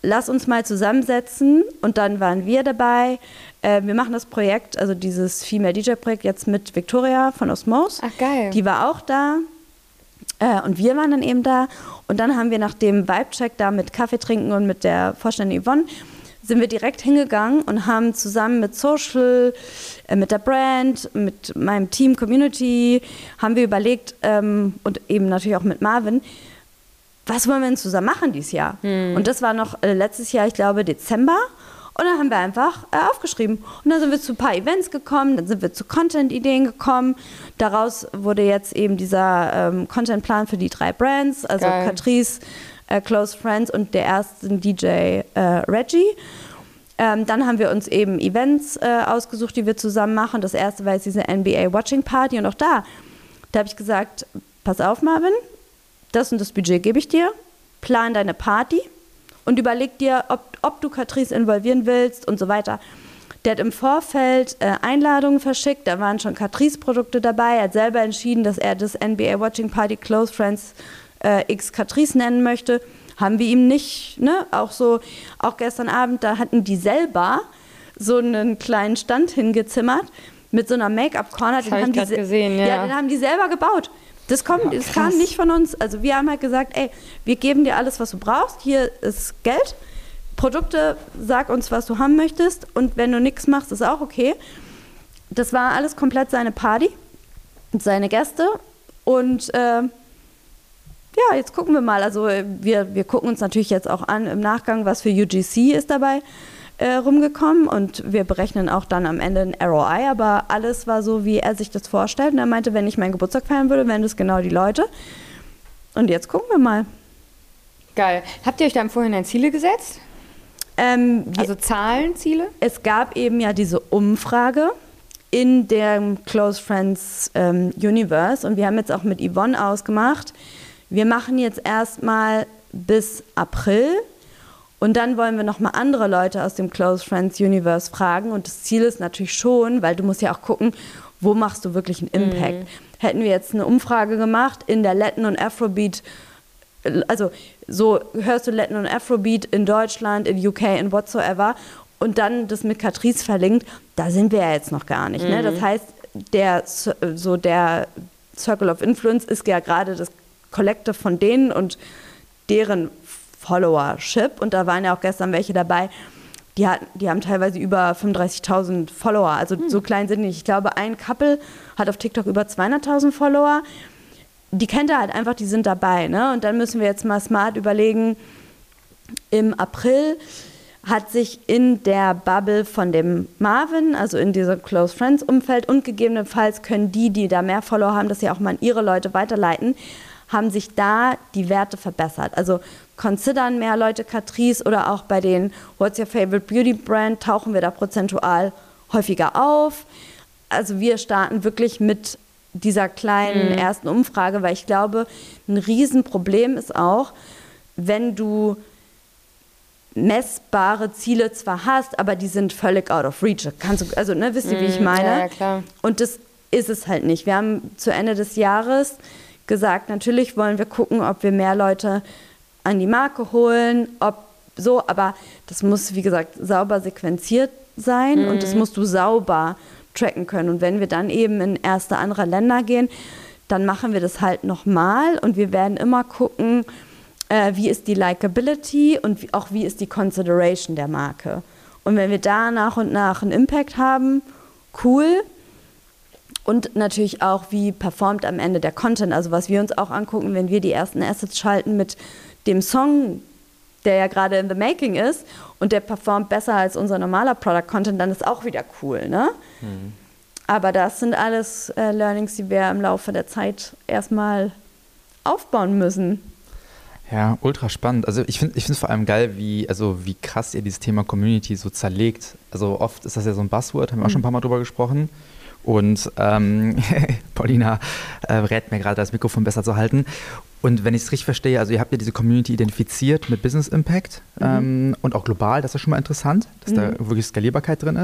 lass uns mal zusammensetzen und dann waren wir dabei. Äh, wir machen das Projekt, also dieses Female D J-Projekt jetzt mit Victoria von Osmose. Ach, geil. Die war auch da äh, und wir waren dann eben da. Und dann haben wir nach dem Vibe-Check da mit Kaffee trinken und mit der Vorständin Yvonne sind wir direkt hingegangen und haben zusammen mit Social, äh, mit der Brand, mit meinem Team Community, haben wir überlegt ähm, und eben natürlich auch mit Marvin, was wollen wir denn zusammen machen dieses Jahr? Hm. Und das war noch äh, letztes Jahr, ich glaube Dezember. Und dann haben wir einfach äh, aufgeschrieben. Und dann sind wir zu ein paar Events gekommen, dann sind wir zu Content-Ideen gekommen. Daraus wurde jetzt eben dieser ähm, Content-Plan für die drei Brands, also Geil. Catrice, äh, Close Friends und der erste D J äh, Reggie. Ähm, dann haben wir uns eben Events äh, ausgesucht, die wir zusammen machen. Das erste war jetzt diese N B A Watching Party. Und auch da, da habe ich gesagt, pass auf Marvin, das und das Budget gebe ich dir, plan deine Party und überleg dir, ob, ob du Catrice involvieren willst und so weiter. Der hat im Vorfeld äh, Einladungen verschickt, da waren schon Catrice-Produkte dabei, er hat selber entschieden, dass er das N B A Watching Party Close Friends äh, X Catrice nennen möchte. Haben wir ihm nicht, ne, auch so, auch gestern Abend, da hatten die selber so einen kleinen Stand hingezimmert mit so einer Make-up-Corner. Das habe ich gerade gesehen, ja. Ja, den haben die selber gebaut. Das, kommt, Oh, das kam nicht von uns. Also wir haben halt gesagt, ey, wir geben dir alles, was du brauchst. Hier ist Geld. Produkte, sag uns, was du haben möchtest. Und wenn du nichts machst, ist auch okay. Das war alles komplett seine Party und seine Gäste. Und äh, ja, jetzt gucken wir mal. Also wir, wir gucken uns natürlich jetzt auch an im Nachgang, was für U G C ist dabei äh, rumgekommen. Und wir berechnen auch dann am Ende ein R O I. Aber alles war so, wie er sich das vorstellt. Und er meinte, wenn ich meinen Geburtstag feiern würde, wären das genau die Leute. Und jetzt gucken wir mal. Geil. Habt ihr euch da im Vorhinein Ziele gesetzt? Ähm, Also Zahlen, Ziele? Es gab eben ja diese Umfrage in dem Close Friends ähm, Universe. Und wir haben jetzt auch mit Yvonne ausgemacht, wir machen jetzt erstmal bis April und dann wollen wir nochmal andere Leute aus dem Close Friends Universe fragen. Und das Ziel ist natürlich schon, weil du musst ja auch gucken, wo machst du wirklich einen Impact. Mhm. Hätten wir jetzt eine Umfrage gemacht in der Latin und Afrobeat, also so hörst du Latin und Afrobeat in Deutschland, in U K, in whatsoever und dann das mit Catrice verlinkt, da sind wir ja jetzt noch gar nicht. Mhm. Ne? Das heißt, der, so der Circle of Influence ist ja gerade das Collective von denen und deren Followership. Und da waren ja auch gestern welche dabei, die, hatten, die haben teilweise über fünfunddreißigtausend Follower. Also hm. so klein sind die nicht. Ich glaube, ein Couple hat auf TikTok über zweihunderttausend Follower. Die kennt er halt einfach, die sind dabei. Ne? Und dann müssen wir jetzt mal smart überlegen, im April hat sich in der Bubble von dem Marvin, also in diesem Close Friends Umfeld und gegebenenfalls können die, die da mehr Follower haben, das ja auch mal an ihre Leute weiterleiten, haben sich da die Werte verbessert. Also considern mehr Leute Catrice oder auch bei den What's Your Favorite Beauty Brand tauchen wir da prozentual häufiger auf. Also wir starten wirklich mit dieser kleinen mhm. ersten Umfrage, weil ich glaube, ein Riesenproblem ist auch, wenn du messbare Ziele zwar hast, aber die sind völlig out of reach. Kannst du, also ne, wisst ihr, wie ich meine? Ja, ja, klar. Und das ist es halt nicht. Wir haben zu Ende des Jahres gesagt, natürlich wollen wir gucken, ob wir mehr Leute an die Marke holen, ob so, aber das muss, wie gesagt, sauber sequenziert sein mhm. und das musst du sauber tracken können. Und wenn wir dann eben in erste andere Länder gehen, dann machen wir das halt nochmal und wir werden immer gucken, äh, wie ist die Likability und wie, auch wie ist die Consideration der Marke. Und wenn wir da nach und nach einen Impact haben, cool. Und natürlich auch, wie performt am Ende der Content. Also was wir uns auch angucken, wenn wir die ersten Assets schalten mit dem Song, der ja gerade in the making ist und der performt besser als unser normaler Product-Content, dann ist auch wieder cool, ne? Mhm. Aber das sind alles äh, Learnings, die wir im Laufe der Zeit erstmal aufbauen müssen. Ja, ultra spannend. Also ich finde ich finde es vor allem geil, wie, also wie krass ihr dieses Thema Community so zerlegt. Also oft ist das ja so ein Buzzword, haben wir auch schon ein paar Mal drüber gesprochen. Und ähm, Paulina äh, rät mir gerade, das Mikrofon besser zu halten. Und wenn ich es richtig verstehe, also ihr habt ja diese Community identifiziert mit Business Impact mhm. ähm, und auch global, das ist schon mal interessant, dass mhm. da wirklich Skalierbarkeit drin ist.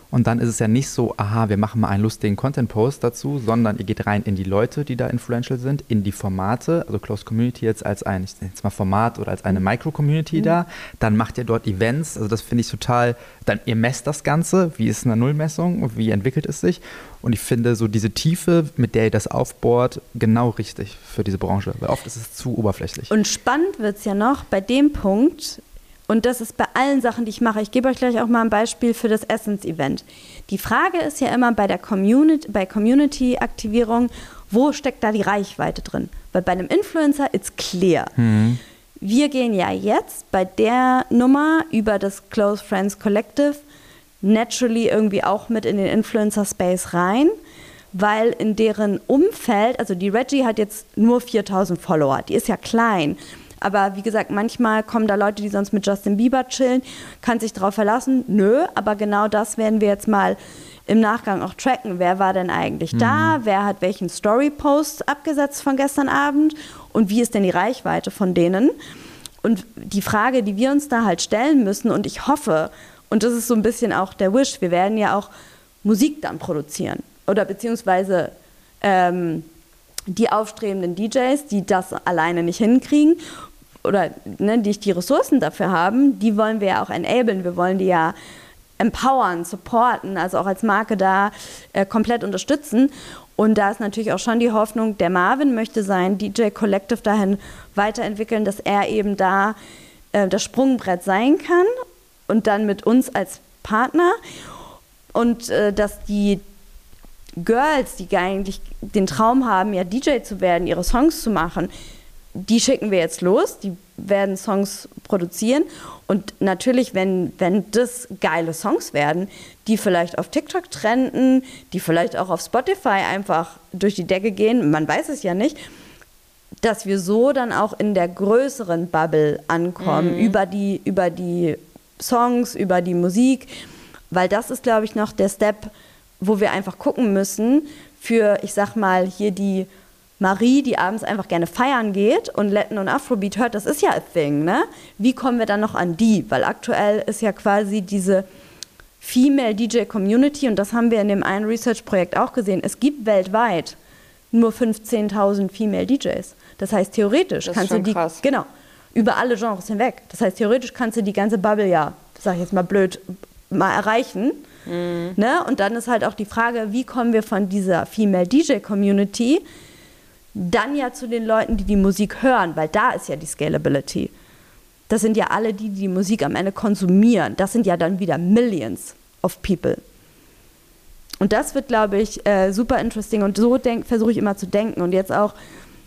Und dann ist es ja nicht so, aha, wir machen mal einen lustigen Content-Post dazu, sondern ihr geht rein in die Leute, die da influential sind, in die Formate, also Closed Community jetzt als ein, ich nenne jetzt mal Format oder als eine Micro-Community mhm. da. Dann macht ihr dort Events, also das finde ich total, dann ihr messt das Ganze, wie ist eine Nullmessung und wie entwickelt es sich. Und ich finde so diese Tiefe, mit der ihr das aufbohrt, genau richtig für diese Branche, weil oft ist es zu oberflächlich. Und spannend wird es ja noch bei dem Punkt, und das ist bei allen Sachen, die ich mache. Ich gebe euch gleich auch mal ein Beispiel für das Essence-Event. Die Frage ist ja immer bei der Community, bei Community-Aktivierung, wo steckt da die Reichweite drin? Weil bei einem Influencer it's clear. Mhm. Wir gehen ja jetzt bei der Nummer über das Close Friends Collective naturally irgendwie auch mit in den Influencer-Space rein, weil in deren Umfeld, also die Reggie hat jetzt nur viertausend Follower, die ist ja klein. Aber wie gesagt, manchmal kommen da Leute, die sonst mit Justin Bieber chillen, kann sich darauf verlassen. Nö, aber genau das werden wir jetzt mal im Nachgang auch tracken. Wer war denn eigentlich mhm. da? Wer hat welchen Story-Post abgesetzt von gestern Abend? Und wie ist denn die Reichweite von denen? Und die Frage, die wir uns da halt stellen müssen, und ich hoffe, und das ist so ein bisschen auch der Wish, wir werden ja auch Musik dann produzieren. Oder beziehungsweise ähm, die aufstrebenden D Js, die das alleine nicht hinkriegen oder ne, die die Ressourcen dafür haben, die wollen wir ja auch enablen. Wir wollen die ja empowern, supporten, also auch als Marke da äh, komplett unterstützen. Und da ist natürlich auch schon die Hoffnung, der Marvin möchte sein D J Collective dahin weiterentwickeln, dass er eben da äh, das Sprungbrett sein kann und dann mit uns als Partner und äh, dass die Girls, die eigentlich den Traum haben, ja D J zu werden, ihre Songs zu machen, die schicken wir jetzt los, die werden Songs produzieren und natürlich, wenn, wenn das geile Songs werden, die vielleicht auf TikTok trenden, die vielleicht auch auf Spotify einfach durch die Decke gehen, man weiß es ja nicht, dass wir so dann auch in der größeren Bubble ankommen, mhm. über die, über die Songs, über die Musik, weil das ist, glaube ich, noch der Step, wo wir einfach gucken müssen für, ich sag mal, hier die Marie, die abends einfach gerne feiern geht und Latin und Afrobeat hört, das ist ja a thing, ne? Wie kommen wir dann noch an die? Weil aktuell ist ja quasi diese Female D J Community, und das haben wir in dem einen Research-Projekt auch gesehen, es gibt weltweit nur fünfzehntausend Female D Js. Das heißt, theoretisch das kannst du die, krass. genau, über alle Genres hinweg. Das heißt, theoretisch kannst du die ganze Bubble ja, sag ich jetzt mal blöd, mal erreichen. Mhm. Ne? Und dann ist halt auch die Frage, wie kommen wir von dieser Female D J Community dann ja zu den Leuten, die die Musik hören, weil da ist ja die Scalability. Das sind ja alle die, die die Musik am Ende konsumieren. Das sind ja dann wieder Millions of people. Und das wird, glaube ich, äh, super interesting. Und so versuche ich immer zu denken. Und jetzt auch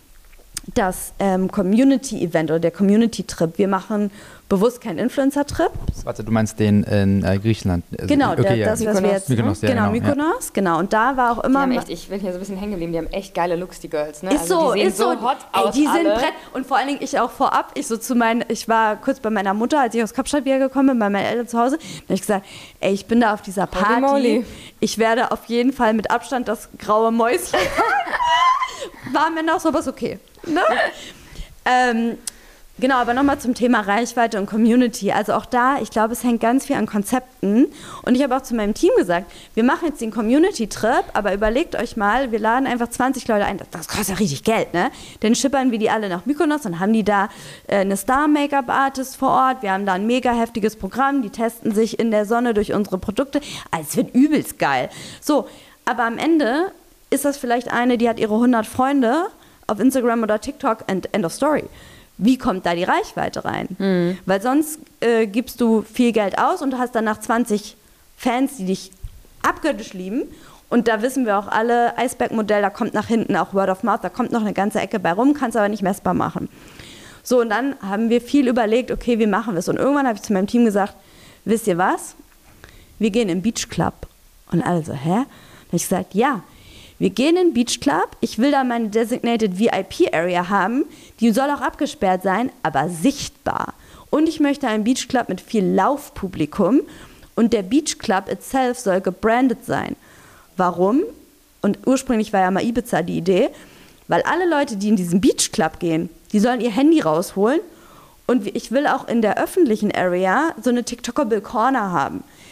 das ähm, Community-Event oder der Community-Trip. Wir machen bewusst keinen Influencer-Trip. Warte, du meinst den in äh, Griechenland? Also genau, okay, der, ja. das, was Mykonos. wir jetzt... Mykonos, ja, genau, genau, Mykonos, ja. genau. Und da war auch immer... Die haben echt, ich bin hier so ein bisschen hängen geblieben, die haben echt geile Looks, die Girls. Ne? Ist also so, die sehen ist so. hot Ey, aus, die sind alle. Brett. Und vor allen Dingen ich auch vorab, ich so zu meinen, ich war kurz bei meiner Mutter, als ich aus Kapstadt wiedergekommen bin, bei meinen Eltern zu Hause, da habe ich gesagt, ey, ich bin da auf dieser Party, Moly. Ich werde auf jeden Fall mit Abstand das graue Mäuschen. War mir noch so was okay. Ne? ähm, Genau, aber nochmal zum Thema Reichweite und Community. Also auch da, ich glaube, es hängt ganz viel an Konzepten. Und ich habe auch zu meinem Team gesagt, wir machen jetzt den Community-Trip, aber überlegt euch mal, wir laden einfach zwanzig Leute ein. Das, das kostet ja richtig Geld, ne? Dann schippern wir die alle nach Mykonos und haben die da äh, eine Star-Make-up-Artist vor Ort. Wir haben da ein mega heftiges Programm. Die testen sich in der Sonne durch unsere Produkte. Also es wird übelst geil. So, aber am Ende ist das vielleicht eine, die hat ihre hundert Freunde auf Instagram oder TikTok and end of story. Wie kommt da die Reichweite rein? Mhm. Weil sonst äh, gibst du viel Geld aus und hast danach zwanzig Fans, die dich abgöttisch lieben. Und da wissen wir auch alle, Eisbergmodell, da kommt nach hinten auch Word of Mouth, da kommt noch eine ganze Ecke bei rum, kannst aber nicht messbar machen. So, und dann haben wir viel überlegt, okay, wie machen wir es? Und irgendwann habe ich zu meinem Team gesagt, wisst ihr was? Wir gehen in den Beach Club. Und alle so, hä? Dann habe ich gesagt, ja. Wir gehen in den Beach Club, ich will da meine Designated V I P Area haben, die soll auch abgesperrt sein, aber sichtbar. Und ich möchte einen Beach Club mit viel Laufpublikum und der Beach Club itself soll gebrandet sein. Warum? Und ursprünglich war ja mal Ibiza die Idee, weil alle Leute, die in diesen Beach Club gehen, die sollen ihr Handy rausholen und ich will auch in der öffentlichen Area so eine TikTokable Corner haben.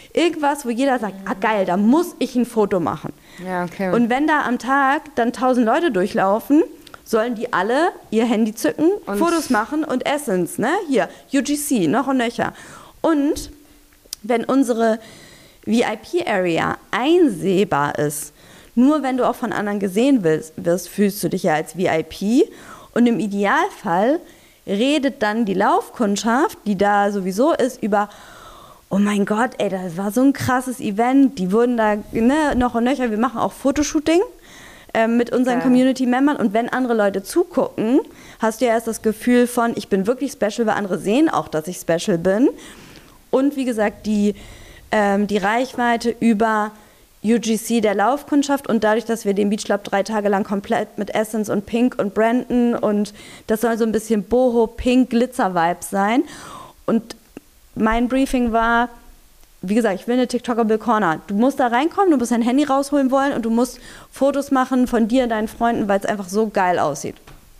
Irgendwas, wo jeder sagt, ah geil, da muss ich ein Foto machen. Ja, okay. Und wenn da am Tag dann tausend Leute durchlaufen, sollen die alle ihr Handy zücken, Und Fotos machen und Essence, ne? Hier, U G C, noch und nöcher. Und wenn unsere V I P-Area einsehbar ist, nur wenn du auch von anderen gesehen wirst, wirst, fühlst du dich ja als V I P. Und im Idealfall redet dann die Laufkundschaft, die da sowieso ist, über, oh mein Gott, ey, das war so ein krasses Event, die wurden da, ne, noch und nöcher, wir machen auch Fotoshooting äh, mit unseren Geil. Community-Membern und wenn andere Leute zugucken, hast du ja erst das Gefühl von, ich bin wirklich special, weil andere sehen auch, dass ich special bin. Und wie gesagt, die, ähm, die Reichweite über U G C der Laufkundschaft und dadurch, dass wir den Beach Club drei Tage lang komplett mit Essence und Pink und Brandon und das soll so ein bisschen Boho-Pink-Glitzer-Vibes sein. Und mein Briefing war, wie gesagt, ich will eine TikTokable Corner. Du musst da reinkommen, du musst dein Handy rausholen wollen und du musst Fotos machen von dir und deinen Freunden, weil es einfach so geil aussieht.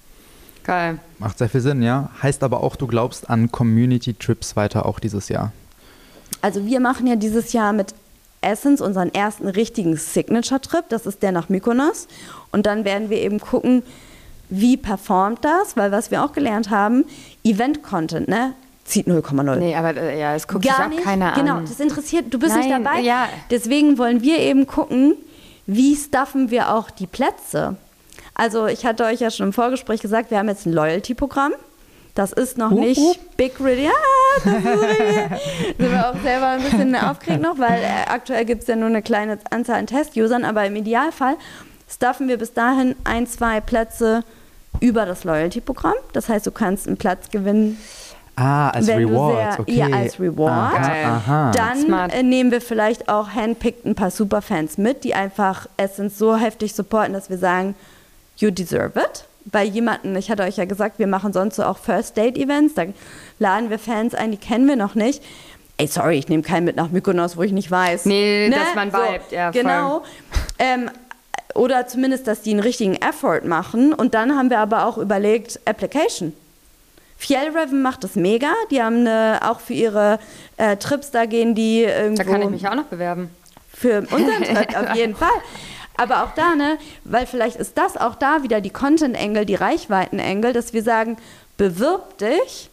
Geil. Macht sehr viel Sinn, ja. Heißt aber auch, du glaubst an Community-Trips weiter auch dieses Jahr. Also wir machen ja dieses Jahr mit Essence unseren ersten richtigen Signature-Trip. Das ist der nach Mykonos. Und dann werden wir eben gucken, wie performt das, weil was wir auch gelernt haben, Event-Content, ne, zieht null Komma null. Nee, aber äh, ja, es guckt sich Gar auch nicht. keiner Genau, an. das interessiert, du bist nicht Nein, dabei. ja. Deswegen wollen wir eben gucken, wie stuffen wir auch die Plätze. Also ich hatte euch ja schon im Vorgespräch gesagt, wir haben jetzt ein Loyalty-Programm. Das ist noch uh, nicht uh. big ready. Ja, versuche ich. Sind wir auch selber ein bisschen aufgeregt noch, weil äh, aktuell gibt es ja nur eine kleine Anzahl an Test-Usern, aber im Idealfall stuffen wir bis dahin ein, zwei Plätze über das Loyalty-Programm. Das heißt, du kannst einen Platz gewinnen. Ah, als wenn Reward, du sehr, okay. Ja, als Reward. Aha, aha. Dann Smart. äh, nehmen wir vielleicht auch handpicked ein paar Superfans mit, die einfach Essence so heftig supporten, dass wir sagen, you deserve it. Bei jemanden, ich hatte euch ja gesagt, wir machen sonst so auch First-Date-Events, da laden wir Fans ein, die kennen wir noch nicht. Ey, sorry, ich nehme keinen mit nach Mykonos, wo ich nicht weiß. Nee, dass man vibet, ja, voll. Genau. Ähm, oder zumindest, dass die einen richtigen Effort machen. Und dann haben wir aber auch überlegt, Application. Fjellraven macht das mega. Die haben eine, auch für ihre äh, Trips, da gehen die irgendwo... Da kann ich mich auch noch bewerben. Für unseren Trip auf jeden Fall. Aber auch da, ne, weil vielleicht ist das auch da wieder die Content-Angle, die Reichweiten-Angle, dass wir sagen, bewirb dich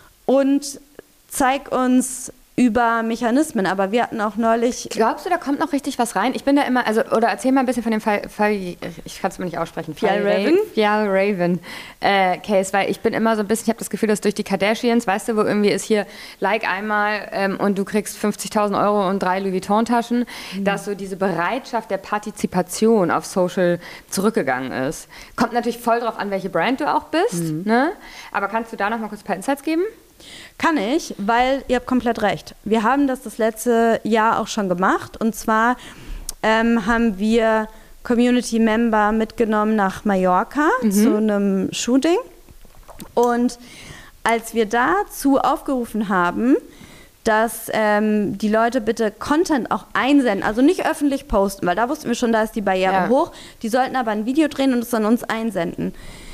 und zeig uns über Mechanismen. Aber wir hatten auch neulich... Glaubst du, da kommt noch richtig was rein? Ich bin da immer, also, oder erzähl mal ein bisschen von dem Fall, Fall ich kann es mir nicht aussprechen. Fjallraven? Fjallraven äh, Case, weil ich bin immer so ein bisschen, ich habe das Gefühl, dass durch die Kardashians, weißt du, wo irgendwie ist hier, like einmal ähm, und du kriegst fünfzigtausend Euro und drei Louis Vuitton-Taschen, mhm. dass so diese Bereitschaft der Partizipation auf Social zurückgegangen ist. Kommt natürlich voll drauf an, welche Brand du auch bist, mhm. ne? Aber kannst du da noch mal kurz ein paar Insights geben? Kann ich, weil ihr habt komplett recht. Wir haben das das letzte Jahr auch schon gemacht. Und zwar ähm, haben wir Community-Member mitgenommen nach Mallorca mhm. zu einem Shooting. Und als wir dazu aufgerufen haben, dass ähm, die Leute bitte Content auch einsenden, also nicht öffentlich posten, weil da wussten wir schon, da ist die Barriere ja. hoch. Die sollten aber ein Video drehen und es an uns einsenden.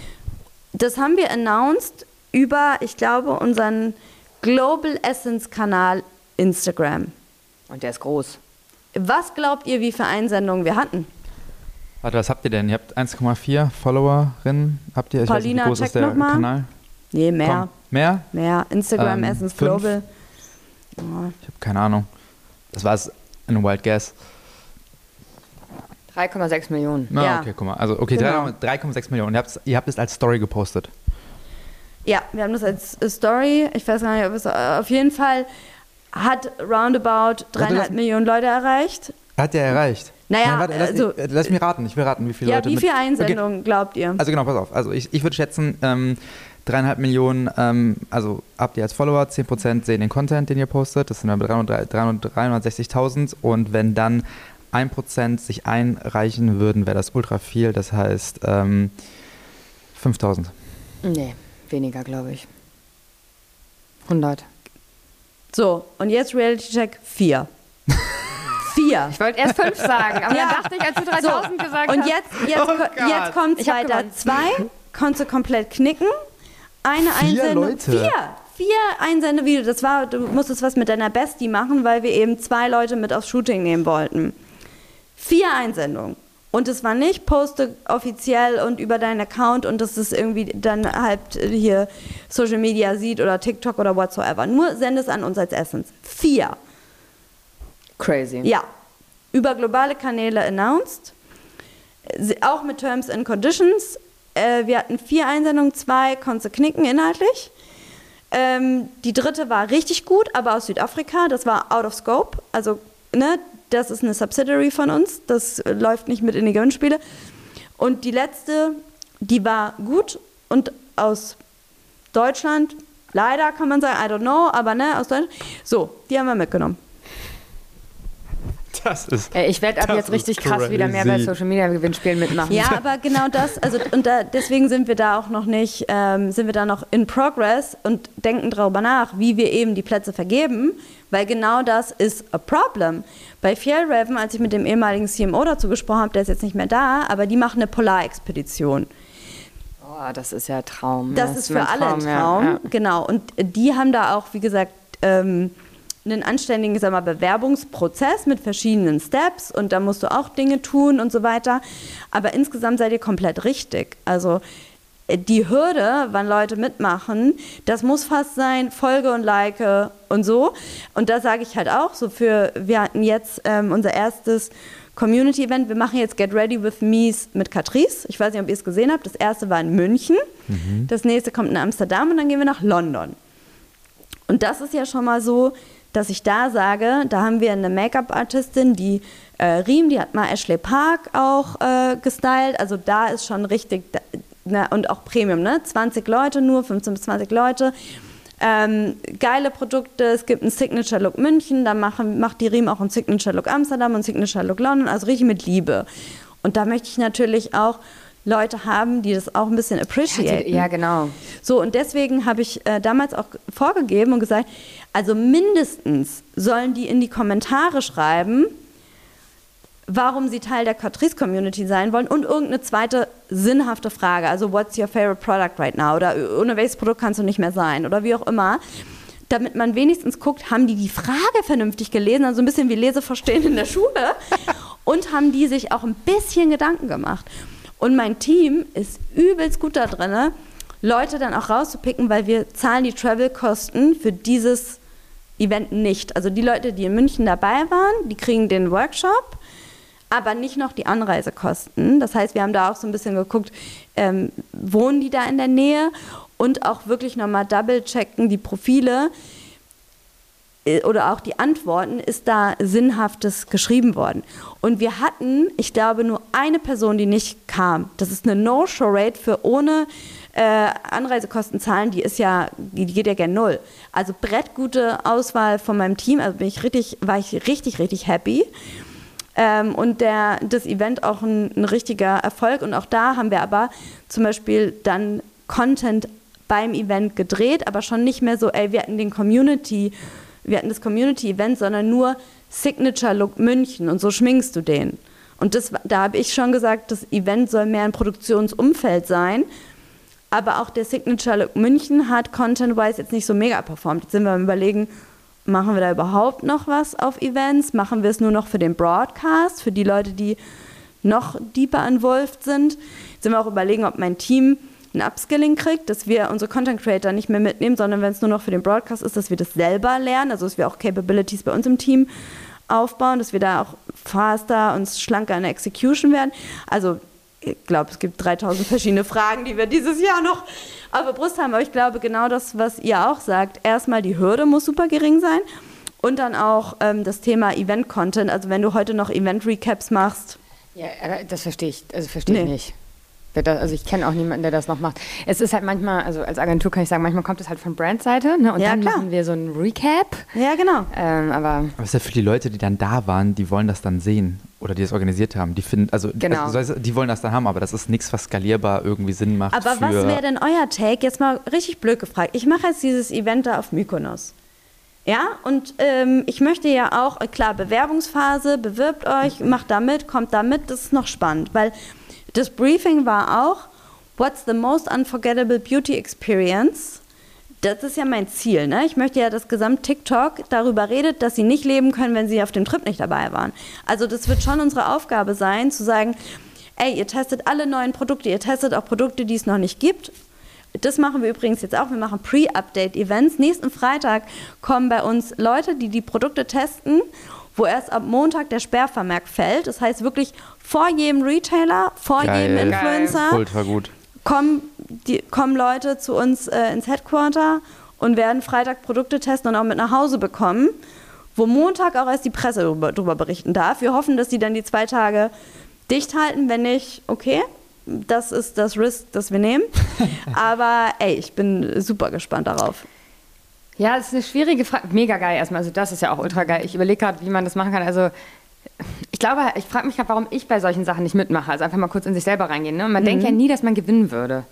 Das haben wir announced über, ich glaube, unseren Global Essence-Kanal Instagram. Und der ist groß. Was glaubt ihr, wie viele Einsendungen wir hatten? Warte, was habt ihr denn? Ihr habt eins Komma vier Followerinnen. Habt ihr? Ich Paulina, weiß nicht, wie groß check ist der noch mal. Kanal? Nee, mehr. Komm, mehr? Mehr. Instagram Ähm, Essence fünf? Global. Oh. Ich habe keine Ahnung. Das war es ein Wild Guess. drei Komma sechs Millionen. Na, Ja. okay, guck mal. Also, okay, Genau. drei Komma sechs Millionen. Ihr habt, ihr habt es als Story gepostet. Ja, wir haben das als äh, Story. Ich weiß gar nicht, ob es auf jeden Fall hat roundabout dreieinhalb das- Millionen Leute erreicht. Hat der erreicht? Naja, Nein, warte, lass, also- mich, äh, lass mich raten. Ich will raten, wie viele Ja, Leute wie mit- viele Okay. Einsendungen glaubt ihr? Also genau, pass auf. Also ich, ich würde schätzen, ähm, dreieinhalb Millionen, ähm, also habt ihr als Follower, zehn Prozent sehen den Content, den ihr postet. Das sind dann dreihundertsechzigtausend. Und wenn dann ein Prozent sich einreichen würden, wäre das ultra viel. Das heißt ähm, fünftausend. Nee, weniger, glaube ich. hundert. So, und jetzt Reality Check vier. Vier. Ich wollte erst fünf sagen, aber Ja. dann dachte ich, als du dreitausend gesagt Und hast. jetzt, jetzt, Oh ko- Gott. jetzt kommt Ich hab weiter. gewonnen. Zwei konntest du komplett knicken. Eine Vier Einsendung. Leute? Vier. vier Einsendevideos. Das war, du musstest was mit deiner Bestie machen, weil wir eben zwei Leute mit aufs Shooting nehmen wollten. Vier Einsendungen. Und es war nicht, poste offiziell und über deinen Account und dass es irgendwie dann halt hier Social Media sieht oder TikTok oder whatsoever. Nur sende es an uns als Essence. Vier. Crazy. Ja. Über globale Kanäle announced. Auch mit Terms and Conditions. Äh, wir hatten vier Einsendungen, zwei konnte knicken inhaltlich. Ähm, die dritte war richtig gut, aber aus Südafrika. Das war out of scope. Also, ne, das ist eine Subsidiary von uns. Das läuft nicht mit in die Gewinnspiele. Und die letzte, die war gut und aus Deutschland. Leider kann man sagen, I don't know, aber ne, aus Deutschland. So, die haben wir mitgenommen. Das ist, ich werde ab jetzt richtig krass crazy. wieder mehr bei Social Media Gewinnspielen mitmachen. Ja, aber genau das, also und da, deswegen sind wir da auch noch nicht, ähm, sind wir da noch in progress und denken darüber nach, wie wir eben die Plätze vergeben, weil genau das ist a problem. Bei Fjellraven, als ich mit dem ehemaligen C M O dazu gesprochen habe, der ist jetzt nicht mehr da, aber die machen eine Polarexpedition. Oh, das ist ja ein Traum. Das, das ist für alle ein Traum, ja. Genau. Und die haben da auch, wie gesagt, ähm, einen anständigen, sag mal, Bewerbungsprozess mit verschiedenen Steps und da musst du auch Dinge tun und so weiter. Aber insgesamt seid ihr komplett richtig. Also die Hürde, wann Leute mitmachen, das muss fast sein, folge und like und so. Und da sage ich halt auch, so für, wir hatten jetzt ähm, unser erstes Community-Event, wir machen jetzt Get Ready with Me's mit Catrice. Ich weiß nicht, ob ihr es gesehen habt. Das erste war in München, mhm. das nächste kommt in Amsterdam und dann gehen wir nach London. Und das ist ja schon mal so, dass ich da sage, da haben wir eine Make-up-Artistin, die äh, Riem, die hat mal Ashley Park auch äh, gestylt, also da ist schon richtig, da, na, und auch Premium, ne? zwanzig Leute nur, fünfzehn bis zwanzig Leute, ähm, geile Produkte, es gibt einen Signature-Look München, da machen, macht die Riem auch einen Signature-Look Amsterdam und einen Signature-Look London, also richtig mit Liebe. Und da möchte ich natürlich auch Leute haben, die das auch ein bisschen appreciaten. Ja, genau. So, und deswegen habe ich äh, damals auch vorgegeben und gesagt, also mindestens sollen die in die Kommentare schreiben, warum sie Teil der Catrice-Community sein wollen und irgendeine zweite sinnhafte Frage, also what's your favorite product right now oder ohne welches Produkt kannst du nicht mehr sein oder wie auch immer, damit man wenigstens guckt, haben die die Frage vernünftig gelesen, also ein bisschen wie Leseverstehen in der Schule und haben die sich auch ein bisschen Gedanken gemacht. Und mein Team ist übelst gut da drin, Leute dann auch rauszupicken, weil wir zahlen die Travel-Kosten für dieses Event nicht. Also die Leute, die in München dabei waren, die kriegen den Workshop, aber nicht noch die Anreisekosten. Das heißt, wir haben da auch so ein bisschen geguckt, ähm, wohnen die da in der Nähe und auch wirklich nochmal double-checken die Profile oder auch die Antworten, ist da Sinnhaftes geschrieben worden. Und wir hatten, ich glaube, nur eine Person, die nicht kam. Das ist eine No-Show-Rate für ohne äh, Anreisekosten zahlen, die ist ja, die geht ja gern null. Also brettgute Auswahl von meinem Team, also bin ich richtig, war ich richtig, richtig happy. Ähm, und der, das Event auch ein, ein richtiger Erfolg. Und auch da haben wir aber zum Beispiel dann Content beim Event gedreht, aber schon nicht mehr so, ey, wir hatten den Community Wir hatten das Community-Event, sondern nur Signature-Look München und so schminkst du den. Und das, da habe ich schon gesagt, das Event soll mehr ein Produktionsumfeld sein, aber auch der Signature-Look München hat Content-wise jetzt nicht so mega performt. Jetzt sind wir am Überlegen, machen wir da überhaupt noch was auf Events? Machen wir es nur noch für den Broadcast, für die Leute, die noch deeper involved sind? Jetzt sind wir auch überlegen, ob mein Team ein Upskilling kriegt, dass wir unsere Content Creator nicht mehr mitnehmen, sondern wenn es nur noch für den Broadcast ist, dass wir das selber lernen, also dass wir auch Capabilities bei uns im Team aufbauen, dass wir da auch faster und schlanker in der Execution werden. Also ich glaube, es gibt dreitausend verschiedene Fragen, die wir dieses Jahr noch auf der Brust haben, aber ich glaube genau das, was ihr auch sagt, erstmal die Hürde muss super gering sein und dann auch ähm, das Thema Event-Content, also wenn du heute noch Event-Recaps machst. Ja, das verstehe ich, also verstehe ich Nee. nicht. Also ich kenne auch niemanden, der das noch macht. Es ist halt manchmal, also als Agentur kann ich sagen, manchmal kommt es halt von Brandseite, ne? Und Ja, dann klar. machen wir so ein Recap. Ja, genau. Ähm, aber Aber es ist ja für die Leute, die dann da waren, die wollen das dann sehen oder die das organisiert haben. Die finden, also, Genau. also die wollen das dann haben, aber das ist nichts, was skalierbar irgendwie Sinn macht. Aber für was wäre denn euer Take? Jetzt mal richtig blöd gefragt. Ich mache jetzt dieses Event da auf Mykonos. Ja, und ähm, ich möchte ja auch, klar, Bewerbungsphase, bewirbt euch, macht da mit, kommt da mit, das ist noch spannend, weil das Briefing war auch, what's the most unforgettable beauty experience das ist ja mein Ziel, ne? Ich möchte ja, dass Gesamt-TikTok darüber redet, dass sie nicht leben können, wenn sie auf dem Trip nicht dabei waren. Also das wird schon unsere Aufgabe sein, zu sagen, ey, ihr testet alle neuen Produkte, ihr testet auch Produkte, die es noch nicht gibt. Das machen wir übrigens jetzt auch. Wir machen Pre-Update-Events. Nächsten Freitag kommen bei uns Leute, die die Produkte testen, wo erst ab Montag der Sperrvermerk fällt. Das heißt wirklich vor jedem Retailer, vor Geil. jedem Influencer Ultra gut. kommen, die, kommen Leute zu uns äh, ins Headquarter und werden Freitag Produkte testen und auch mit nach Hause bekommen, wo Montag auch erst die Presse darüber, darüber berichten darf. Wir hoffen, dass die dann die zwei Tage dicht halten. Wenn nicht, okay. Das ist das Risk, das wir nehmen. Aber ey, ich bin super gespannt darauf. Ja, das ist eine schwierige Frage. Mega geil erstmal. Also das ist ja auch ultra geil. Ich überlege gerade, wie man das machen kann. Also ich glaube, ich frage mich gerade, warum ich bei solchen Sachen nicht mitmache. Also einfach mal kurz in sich selber reingehen. Ne? Man mhm. denkt ja nie, dass man gewinnen würde.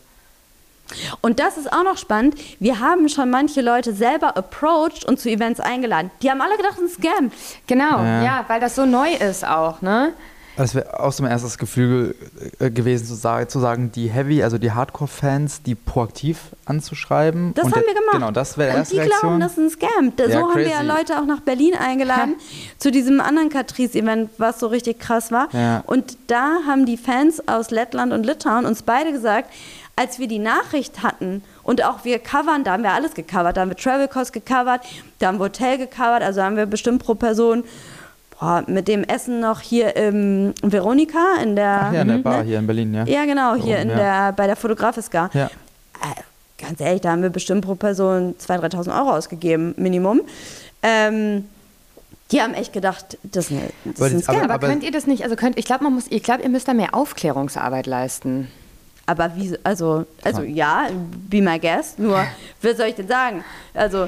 Und das ist auch noch spannend. Wir haben schon manche Leute selber approached und zu Events eingeladen. Die haben alle gedacht, es ist ein Scam. Genau, ja. ja, weil das so neu ist auch, ne? Das wäre auch so mein erstes Gefühl äh, gewesen, zu sagen, zu sagen, die Heavy, also die Hardcore-Fans, die proaktiv anzuschreiben. Das und haben der, wir gemacht. Genau, das wäre die erste Und die Reaktion. glauben, das ist ein Scam. Da, Ja, so haben wir crazy. ja Leute auch nach Berlin eingeladen, zu diesem anderen Catrice-Event, was so richtig krass war. Ja. Und da haben die Fans aus Lettland und Litauen uns beide gesagt, als wir die Nachricht hatten und auch wir covern, da haben wir alles gecovert, da haben wir Travel Cost gecovert, da haben wir Hotel gecovert, also haben wir bestimmt pro Person boah, mit dem Essen noch hier im Veronika in der, Ach ja, in der Bar ne? hier in Berlin, ja. Ja, genau, hier Oben, in ja. der, bei der Fotografiska. Ja. Äh, ganz ehrlich, da haben wir bestimmt pro Person zweitausend, dreitausend Euro ausgegeben, Minimum. Ähm, die haben echt gedacht, das ist ein, das ist ein Scam. Aber, aber- könnt ihr das nicht, also könnt, ich glaube, man muss, ich glaube, ihr müsst da mehr Aufklärungsarbeit leisten. Aber wie, also, also ja, be my guest, nur, was soll ich denn sagen? Also,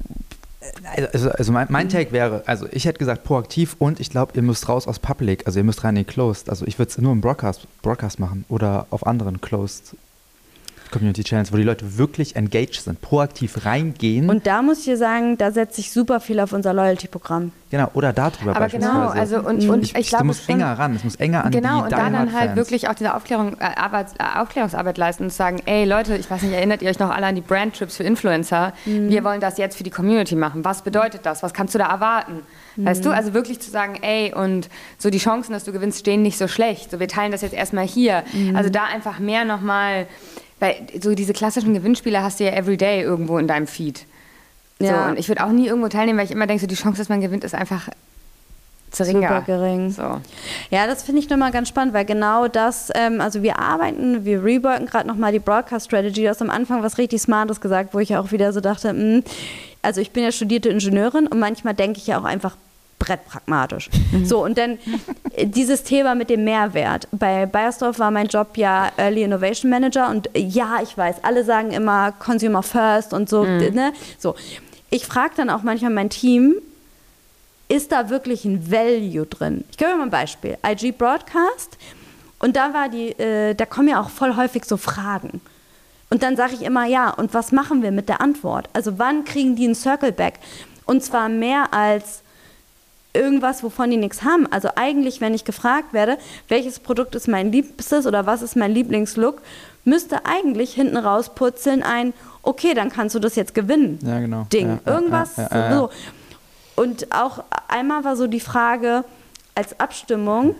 Also, also mein, mein Take wäre, also ich hätte gesagt proaktiv und ich glaube, ihr müsst raus aus Public, also ihr müsst rein in die Closed. Also ich würde es nur im Broadcast, Broadcast machen oder auf anderen Closed Community Channels, wo die Leute wirklich engaged sind, proaktiv reingehen. und da muss ich dir sagen, da setze ich super viel auf unser Loyalty-Programm. Genau, oder darüber Aber genau, beispielsweise. also und, und ich, ich glaube du musst schon- enger ran, es muss enger an Genau, die und da dann halt Die-Hard-Fans. wirklich auch diese Aufklärung, äh, Arbeit, äh, Aufklärungsarbeit leisten und sagen, ey Leute, ich weiß nicht, erinnert ihr euch noch alle an die Brand-Trips für Influencer? Mhm. Wir wollen das jetzt für die Community machen. Was bedeutet das? Was kannst du da erwarten? Mhm. Weißt du, also wirklich zu sagen, ey, und so die Chancen, dass du gewinnst, stehen nicht so schlecht. So, wir teilen das jetzt erstmal hier. Mhm. Also da einfach mehr nochmal, weil so diese klassischen Gewinnspiele hast du ja everyday irgendwo in deinem Feed. So, Ja. und ich würde auch nie irgendwo teilnehmen, weil ich immer denke, so die Chance, dass man gewinnt, ist einfach geringer. Super gering. So. Ja, das finde ich nochmal ganz spannend, weil genau das, ähm, also wir arbeiten, wir reworken gerade nochmal die Broadcast Strategy. Du hast am Anfang was richtig Smartes gesagt, wo ich auch wieder so dachte, mh, also ich bin ja studierte Ingenieurin und manchmal denke ich ja auch einfach brettpragmatisch. So, und dann äh, dieses Thema mit dem Mehrwert. Bei Bayersdorf war mein Job ja Early Innovation Manager und äh, ja, ich weiß, alle sagen immer Consumer First und so. Mhm. Ne? So. Ich frage dann auch manchmal mein Team, ist da wirklich ein Value drin? Ich gebe mal ein Beispiel. I G Broadcast und da war die, äh, da kommen ja auch voll häufig so Fragen. Und dann sage ich immer, ja, und was machen wir mit der Antwort? Also wann kriegen die einen Circle-Back? Und zwar mehr als irgendwas, wovon die nichts haben. Also eigentlich, wenn ich gefragt werde, welches Produkt ist mein Liebstes oder was ist mein Lieblingslook, müsste eigentlich hinten rauspurzeln ein, okay, dann kannst du das jetzt gewinnen. Ja, genau. Ding. Ja, ja, Irgendwas ja, ja, ja. so. Und auch einmal war so die Frage als Abstimmung,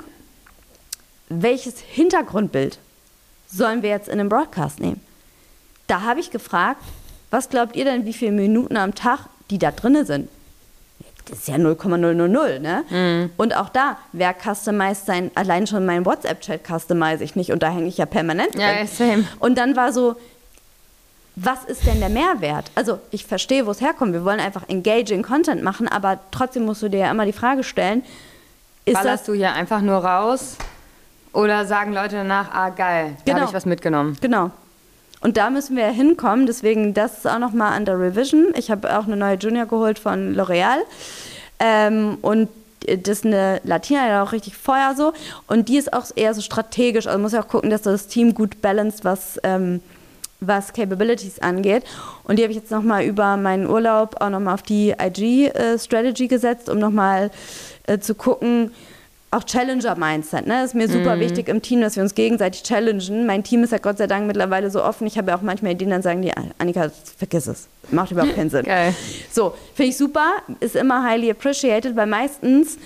welches Hintergrundbild sollen wir jetzt in den Broadcast nehmen? Da habe ich gefragt, was glaubt ihr denn, wie viele Minuten am Tag die da drinne sind? Das ist ja null Komma null null null, ne? Mhm. Und auch da, wer customized sein, allein schon meinen WhatsApp-Chat customize ich nicht und da hänge ich ja permanent drin. Ja, same. Und dann war so, was ist denn der Mehrwert? Also ich verstehe, wo es herkommt. Wir wollen einfach engaging Content machen, aber trotzdem musst du dir ja immer die Frage stellen, ist Ballerst das... du hier einfach nur raus oder sagen Leute danach, ah geil, da Genau. habe ich was mitgenommen. Genau. Und da müssen wir hinkommen, deswegen das ist auch nochmal under revision. Ich habe auch eine neue Junior geholt von L'Oreal ähm, und das ist eine Latina, die hat auch richtig Feuer so und die ist auch eher so strategisch, also muss ja auch gucken, dass das Team gut balanced, was, ähm, was Capabilities angeht. Und die habe ich jetzt nochmal über meinen Urlaub auch nochmal auf die I G-Strategy gesetzt, um nochmal äh, zu gucken, auch Challenger-Mindset, ne? Ist mir super Mhm. wichtig im Team, dass wir uns gegenseitig challengen. Mein Team ist ja Gott sei Dank mittlerweile so offen. Ich habe ja auch manchmal Ideen, dann sagen die, Annika, vergiss es. Macht überhaupt keinen Sinn. Geil. So, finde ich super, ist immer highly appreciated, weil meistens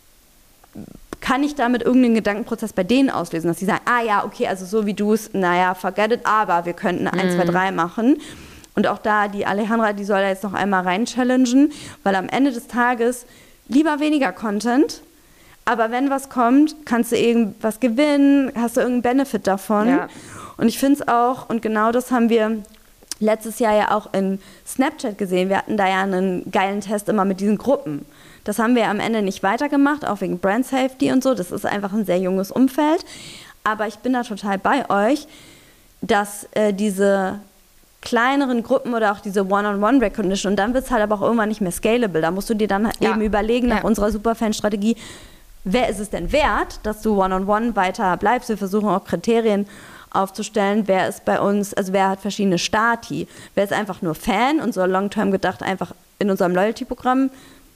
kann ich damit irgendeinen Gedankenprozess bei denen auslösen, dass sie sagen, ah ja, okay, also so wie du es, naja, forget it, aber wir könnten eins, zwei, drei machen. Und auch da, die Alejandra, die soll da jetzt noch einmal rein challengen, weil am Ende des Tages lieber weniger Content, aber wenn was kommt, kannst du irgendwas gewinnen, hast du irgendeinen Benefit davon. Ja. Und ich finde es auch, und genau das haben wir letztes Jahr ja auch in Snapchat gesehen, wir hatten da ja einen geilen Test immer mit diesen Gruppen. Das haben wir am Ende nicht weitergemacht, auch wegen Brand Safety und so. Das ist einfach ein sehr junges Umfeld. Aber ich bin da total bei euch, dass äh, diese kleineren Gruppen oder auch diese One-on-One-Recognition, und dann wird es halt aber auch irgendwann nicht mehr scalable. Da musst du dir dann Ja. eben überlegen, nach Ja. unserer Superfan-Strategie, wer ist es denn wert, dass du One-on-One weiter bleibst? Wir versuchen auch Kriterien aufzustellen, wer ist bei uns, also wer hat verschiedene Stati, wer ist einfach nur Fan und soll long-term gedacht einfach in unserem Loyalty-Programm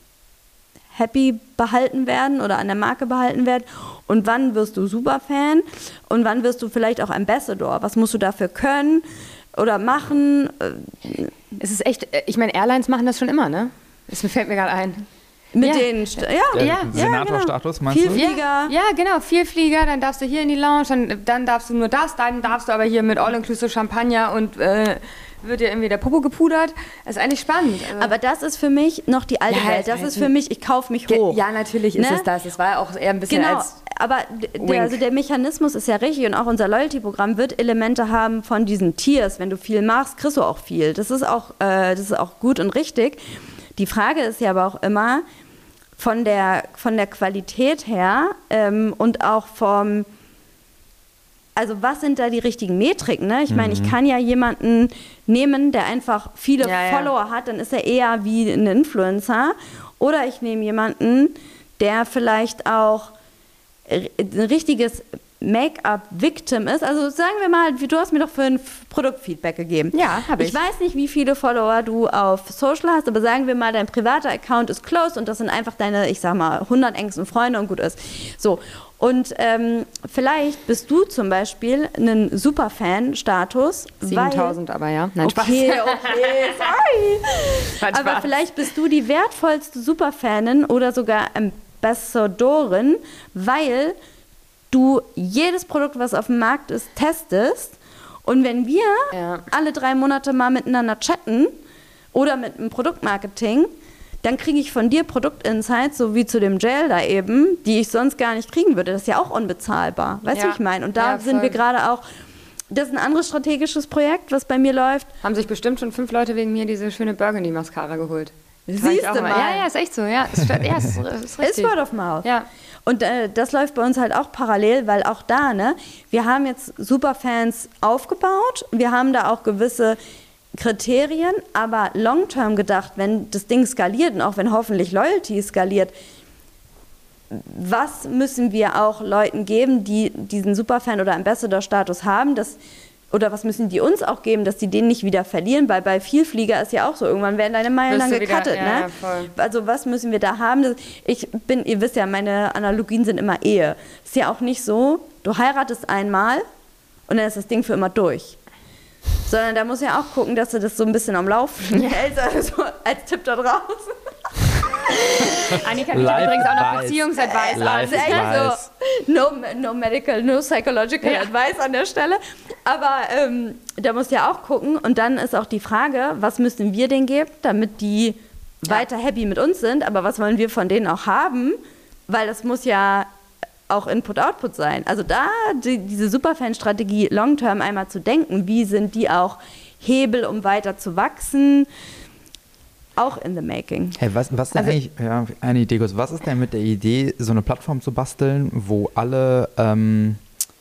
happy behalten werden oder an der Marke behalten werden, und wann wirst du Superfan und wann wirst du vielleicht auch Ambassador, was musst du dafür können oder machen? Es ist echt, ich meine, Airlines machen das schon immer, ne? Das fällt mir gerade ein. Mit Ja. den, St- ja, Der Ja, Senatorstatus, meinst du? Vielflieger. Ja, genau, Vielflieger, dann darfst du hier in die Lounge, dann, dann darfst du nur das, dann darfst du aber hier mit All-Inclusive Champagner und äh, wird dir irgendwie der Popo gepudert. Das ist eigentlich spannend. Also, Aber das ist für mich noch die alte Ja, Welt. es Das war ist jetzt für mich, ich kaufe mich ge- hoch. ja, natürlich ist Ne? es das. Es war ja auch eher ein bisschen Genau, als aber d- Wink. der, also der Mechanismus ist ja richtig, und auch unser Loyalty-Programm wird Elemente haben von diesen Tiers. Wenn du viel machst, kriegst du auch viel. Das ist auch, äh, das ist auch gut und richtig. Die Frage ist ja aber auch immer von der, von der Qualität her ähm, und auch vom, also was sind da die richtigen Metriken? Ne? Ich meine, ich kann ja jemanden nehmen, der einfach viele Ja, ja. Follower hat, dann ist er eher wie ein Influencer. Oder ich nehme jemanden, der vielleicht auch r- ein richtiges Make-up-Victim ist. Also sagen wir mal, du hast mir doch für ein F- Produktfeedback gegeben. Ja, hab ich. Ich weiß nicht, wie viele Follower du auf Social hast, aber sagen wir mal, dein privater Account ist closed und das sind einfach deine, ich sag mal, hundert engsten Freunde und gut ist. So. Und ähm, vielleicht bist du zum Beispiel ein Superfan-Status. weil- siebentausend, aber ja. Nein, Okay, Spaß. okay, sorry. Nein, Aber Spaß. vielleicht bist du die wertvollste Superfanin oder sogar Ambassadorin, weil du jedes Produkt, was auf dem Markt ist, testest. Und wenn wir Ja. alle drei Monate mal miteinander chatten oder mit einem Produktmarketing, dann kriege ich von dir Produktinsights, so wie zu dem Gel da eben, die ich sonst gar nicht kriegen würde. Das ist ja auch unbezahlbar. Weißt du, Ja. wie ich meine? Und da Ja, sind wir voll. gerade auch, das ist ein anderes strategisches Projekt, was bei mir läuft. Haben sich bestimmt schon fünf Leute wegen mir diese schöne Burgundy-Mascara geholt. Das Siehst fand ich du auch immer- mal. Ja, ja, ist echt so. Ja, ist, ja, ist, ist Ist richtig. Word of Mouth. Ja. Und äh, das läuft bei uns halt auch parallel, weil auch da, ne, wir haben jetzt Superfans aufgebaut, wir haben da auch gewisse Kriterien, aber long-term gedacht, wenn das Ding skaliert und auch wenn hoffentlich Loyalty skaliert, was müssen wir auch Leuten geben, die diesen Superfan- oder Ambassador-Status haben, dass, oder was müssen die uns auch geben, dass die den nicht wieder verlieren, weil bei Vielflieger ist ja auch so, irgendwann werden deine Meilen Wirst dann du wieder- gecuttet, ja, ne? ja, voll. Also was müssen wir da haben? Das- Ich bin, ihr wisst ja, meine Analogien sind immer Ehe. Ist ja auch nicht so, du heiratest einmal und dann ist das Ding für immer durch. Sondern da muss ja auch gucken, dass du das so ein bisschen am Laufen hältst, also als Tipp da draußen. Annika bietet Life übrigens auch noch advice. Beziehungsadvice an. Life Also echt advice. so, no, no medical, no psychological Ja. advice an der Stelle. Aber ähm, da musst du ja auch gucken. Und dann ist auch die Frage, was müssen wir denen geben, damit die weiter happy mit uns sind. Aber was wollen wir von denen auch haben? Weil das muss ja auch Input-Output sein. Also da die, diese Superfan-Strategie long-term einmal zu denken, wie sind die auch Hebel, um weiter zu wachsen, auch in the making. Hey, was, was denn Also- eigentlich, ja, eine Idee kurz, was ist denn mit der Idee, so eine Plattform zu basteln, wo alle ähm,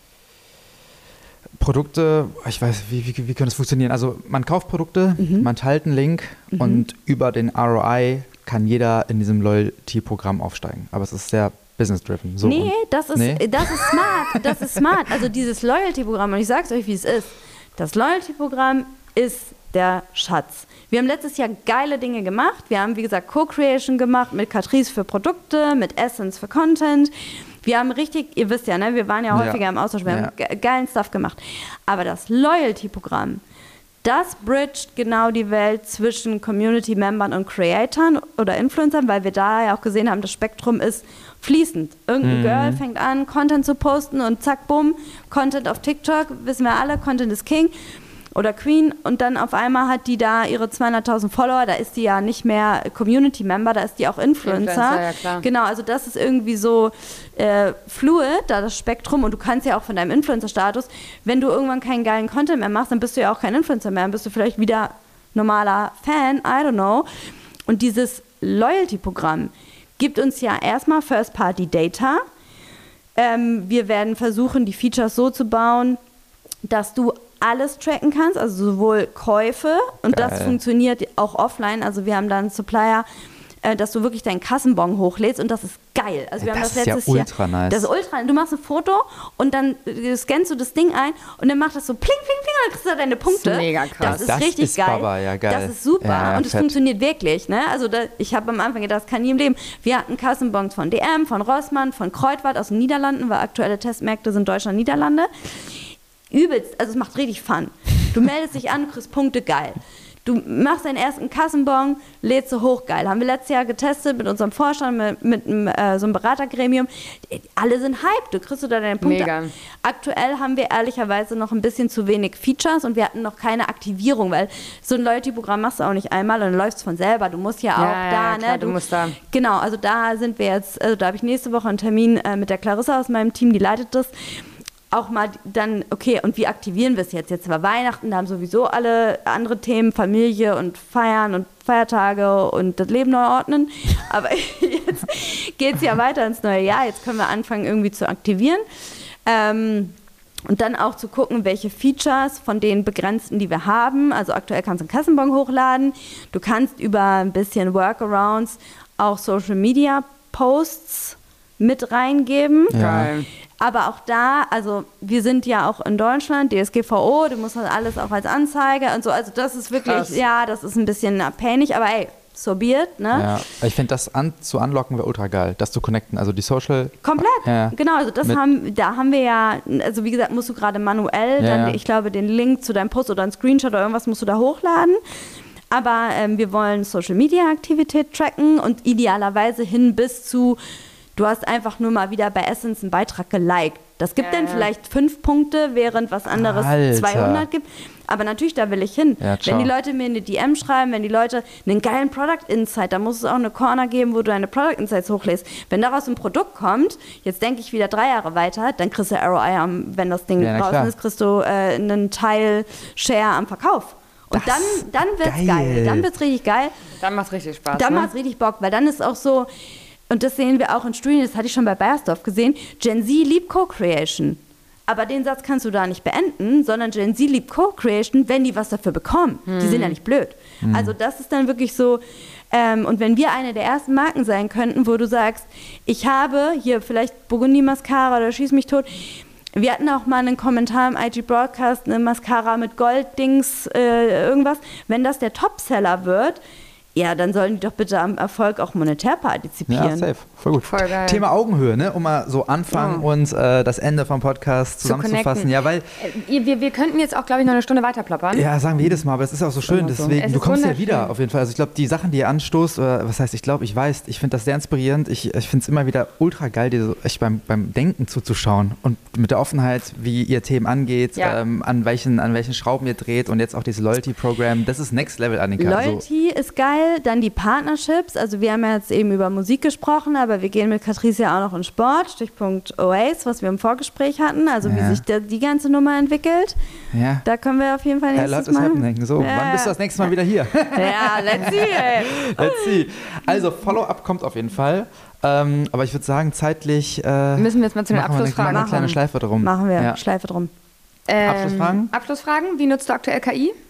Produkte, ich weiß, wie, wie, wie könnte das funktionieren? Also man kauft Produkte, Mhm. man teilt einen Link und über den R O I kann jeder in diesem Loyalty-Programm aufsteigen. Aber es ist sehr business-driven. So. Nee, Und- das ist, Nee? das ist smart. Das ist smart. Also dieses Loyalty-Programm, und ich sag's euch, wie es ist. Das Loyalty-Programm ist der Schatz. Wir haben letztes Jahr geile Dinge gemacht. Wir haben, wie gesagt, Co-Creation gemacht mit Catrice für Produkte, mit Essence für Content. Wir haben richtig, ihr wisst ja, ne, wir waren ja häufiger Ja. im Austausch, wir Ja. haben ge- geilen Stuff gemacht. Aber das Loyalty-Programm, das bridgt genau die Welt zwischen Community-Membern und Creatoren oder Influencern, weil wir da ja auch gesehen haben, das Spektrum ist fließend. Irgendein Mhm. Girl fängt an, Content zu posten und zack, bumm, Content auf TikTok, wissen wir alle, Content ist King oder Queen und dann auf einmal hat die da ihre zweihunderttausend Follower, da ist die ja nicht mehr Community-Member, da ist die auch Influencer. Influencer, ja, klar. Genau, also das ist irgendwie so äh, fluid, da das Spektrum und du kannst ja auch von deinem Influencer-Status, wenn du irgendwann keinen geilen Content mehr machst, dann bist du ja auch kein Influencer mehr, dann bist du vielleicht wieder normaler Fan, I don't know. Und dieses Loyalty-Programm gibt uns ja erstmal First-Party-Data. Ähm, wir werden versuchen, die Features so zu bauen, dass du alles tracken kannst, also sowohl Käufe und Geil. das funktioniert auch offline. Also wir haben da einen Supplier, äh, dass du wirklich deinen Kassenbon hochlädst und das ist geil. Also wir Ja, haben das das ist ja letztes ultra Jahr. nice. Das ist ultra. Du machst ein Foto und dann äh, scannst du das Ding ein und dann macht das so pling, pling, pling und dann kriegst du da deine Punkte. Das ist mega krass. Das ist Das richtig ist geil. Baba, ja, geil. Das ist super Ja, und es fett. funktioniert wirklich. Ne? Also da, ich habe am Anfang gedacht, das kann nie im Leben. Wir hatten Kassenbons von D M, von Rossmann, von Kreuzwart aus den Niederlanden, weil aktuelle Testmärkte sind Deutschland, Niederlande. Übelst, also es macht richtig Fun. Du meldest dich an, kriegst Punkte, geil. Du machst deinen ersten Kassenbon, lädst du hoch, geil. Haben wir letztes Jahr getestet mit unserem Vorstand, mit, mit einem, äh, so einem Beratergremium. Alle sind hyped, du kriegst du da deine Punkte. Mega. Aktuell haben wir ehrlicherweise noch ein bisschen zu wenig Features und wir hatten noch keine Aktivierung, weil so ein Loyalty-Programm machst du auch nicht einmal und dann läufst von selber. Du musst ja auch Ja, ja, da, klar, ne? du musst da. Genau, also da sind wir jetzt, also da habe ich nächste Woche einen Termin äh, mit der Clarissa aus meinem Team, die leitet das. Auch mal dann, okay, und wie aktivieren wir es jetzt? Jetzt war Weihnachten, da haben sowieso alle andere Themen, Familie und Feiern und Feiertage und das Leben neu ordnen. Aber jetzt geht es ja weiter ins neue Jahr. Jetzt können wir anfangen, irgendwie zu aktivieren. Ähm, und dann auch zu gucken, welche Features von den begrenzten, die wir haben. Also aktuell kannst du einen Kassenbon hochladen. Du kannst über ein bisschen Workarounds auch Social Media Posts mit reingeben. Geil. Aber auch da, also wir sind ja auch in Deutschland, D S G V O, du musst halt alles auch als Anzeige und so. Also das ist wirklich, Krass. ja, das ist ein bisschen abhängig, aber ey, so be it, ne? Ja, ich finde das an, zu unlocken wäre ultra geil, das zu connecten, also die Social. Komplett, Ja. genau, also das Mit- haben, da haben wir ja, also wie gesagt, musst du gerade manuell, Ja, dann, ja. ich glaube, den Link zu deinem Post oder ein Screenshot oder irgendwas musst du da hochladen. Aber ähm, wir wollen Social-Media-Aktivität tracken und idealerweise hin bis zu, du hast einfach nur mal wieder bei Essence einen Beitrag geliked. Das gibt Ja, dann ja. vielleicht fünf Punkte, während was anderes Alter. zweihundert gibt. Aber natürlich, da will ich hin. Ja, ciao. wenn die Leute mir eine D M schreiben, wenn die Leute einen geilen Product Insight, da muss es auch eine Corner geben, wo du deine Product Insights hochlässt. Wenn daraus ein Produkt kommt, jetzt denke ich wieder drei Jahre weiter, dann kriegst du R O I, am, wenn das Ding Ja, na draußen klar. ist, kriegst du äh, einen Teil Share am Verkauf. Und Das dann, dann wird's geil. geil. Dann wird's richtig geil. Dann macht's richtig Spaß. Dann ne? macht's richtig Bock, weil dann ist auch so, und das sehen wir auch in Studien, das hatte ich schon bei Bayersdorf gesehen, Gen Z liebt Co-Creation. Aber den Satz kannst du da nicht beenden, sondern Gen Z liebt Co-Creation, wenn die was dafür bekommen. Die sind ja nicht blöd. Also das ist dann wirklich so, ähm, und wenn wir eine der ersten Marken sein könnten, wo du sagst, ich habe hier vielleicht Burgundy Mascara oder Schieß mich tot. Wir hatten auch mal einen Kommentar im I G Broadcast, eine Mascara mit Golddings, äh, irgendwas. Wenn das der Topseller wird, ja, dann sollen die doch bitte am Erfolg auch monetär partizipieren. Ja, safe. Voll gut. Voll geil. Thema Augenhöhe, ne? Um mal so Anfang Oh. und äh, das Ende vom Podcast Zu zusammenzufassen. connecten. Ja, weil, Äh, Wir, wir könnten jetzt auch, glaube ich, noch eine Stunde weiter plappern. ja, sagen wir jedes Mal, aber es ist auch so schön, immer so. deswegen, Es du ist kommst ja wunderschön. wieder auf jeden Fall. Also ich glaube, die Sachen, die ihr anstoßt, oder was heißt, ich glaube, ich weiß, ich finde das sehr inspirierend. Ich, ich finde es immer wieder ultra geil, dir so echt beim, beim Denken zuzuschauen und mit der Offenheit, wie ihr Themen angeht, Ja. ähm, an, welchen, an welchen Schrauben ihr dreht und jetzt auch dieses Loyalty-Programm. Das ist Next Level, Annika. Loyalty ist geil, dann die Partnerships. Also wir haben ja jetzt eben über Musik gesprochen, aber wir gehen mit Catrice ja auch noch in Sport, Stichpunkt Oasis, was wir im Vorgespräch hatten, also Ja. wie sich der, die ganze Nummer entwickelt. So, ja. Da können wir auf jeden Fall Ja, nächstes lot is Mal. happening. So, Ja. wann bist du das nächste Mal wieder hier? Ja, let's see, ey. Let's see. Also, Follow-up kommt auf jeden Fall. Ähm, aber ich würde sagen, zeitlich äh, Müssen wir jetzt mal zu den machen wir eine, Abschlussfragen machen eine kleine machen. Schleife drum. Machen wir, Ja. Schleife drum. Ähm, Abschlussfragen? Abschlussfragen. Wie nutzt du aktuell K I?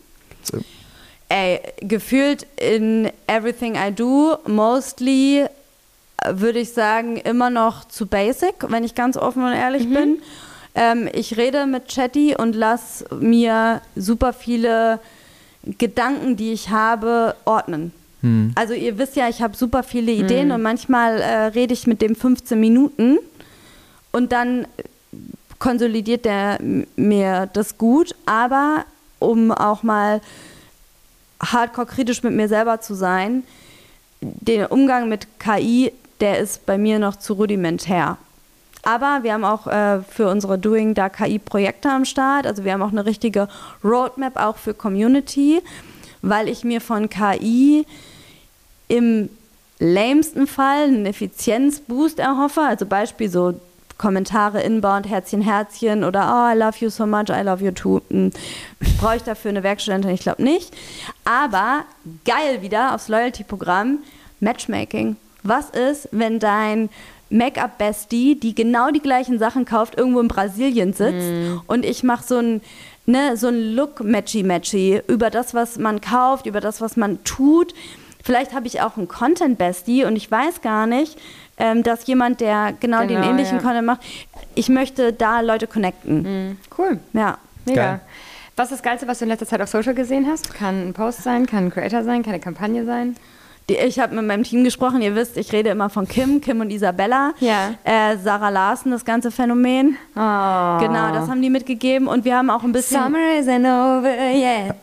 Ey, gefühlt in everything I do, mostly äh, würde ich sagen, immer noch zu basic, wenn ich ganz offen und ehrlich bin. Ähm, ich rede mit Chatty und lass mir super viele Gedanken, die ich habe, ordnen. Hm. Also ihr wisst ja, ich habe super viele Ideen und manchmal äh, rede ich mit dem fünfzehn Minuten und dann konsolidiert der mir das gut, aber um auch mal hardcore kritisch mit mir selber zu sein, der Umgang mit K I, der ist bei mir noch zu rudimentär. Aber wir haben auch äh, für unsere Doing da K I-Projekte am Start, also wir haben auch eine richtige Roadmap auch für Community, weil ich mir von K I im lämsten Fall einen Effizienzboost erhoffe, also Beispiel so Kommentare inbound, Herzchen, Herzchen oder oh, I love you so much, I love you too. Hm. Brauche ich dafür eine Werkstudentin? Ich glaube nicht. Aber geil wieder aufs Loyalty-Programm, Matchmaking. Was ist, wenn dein Make-up-Bestie, die genau die gleichen Sachen kauft, irgendwo in Brasilien sitzt mm. und ich mache so ein, ne, so ein Look-Matchy-Matchy über das, was man kauft, über das, was man tut. Vielleicht habe ich auch einen Content-Bestie und ich weiß gar nicht, ähm, dass jemand, der genau, genau den ähnlichen ja. Content macht, ich möchte da Leute connecten. Mm, cool. Ja. Mega. Geil. Was ist das Geilste, was du in letzter Zeit auf Social gesehen hast? Kann ein Post sein, kann ein Creator sein, kann eine Kampagne sein? Die, ich habe mit meinem Team gesprochen, ihr wisst, ich rede immer von Kim, Kim und Isabella. Ja. Äh, Sarah Larsen, das ganze Phänomen. Oh. Genau, das haben die mitgegeben und wir haben auch ein bisschen... Summer isn't over yet.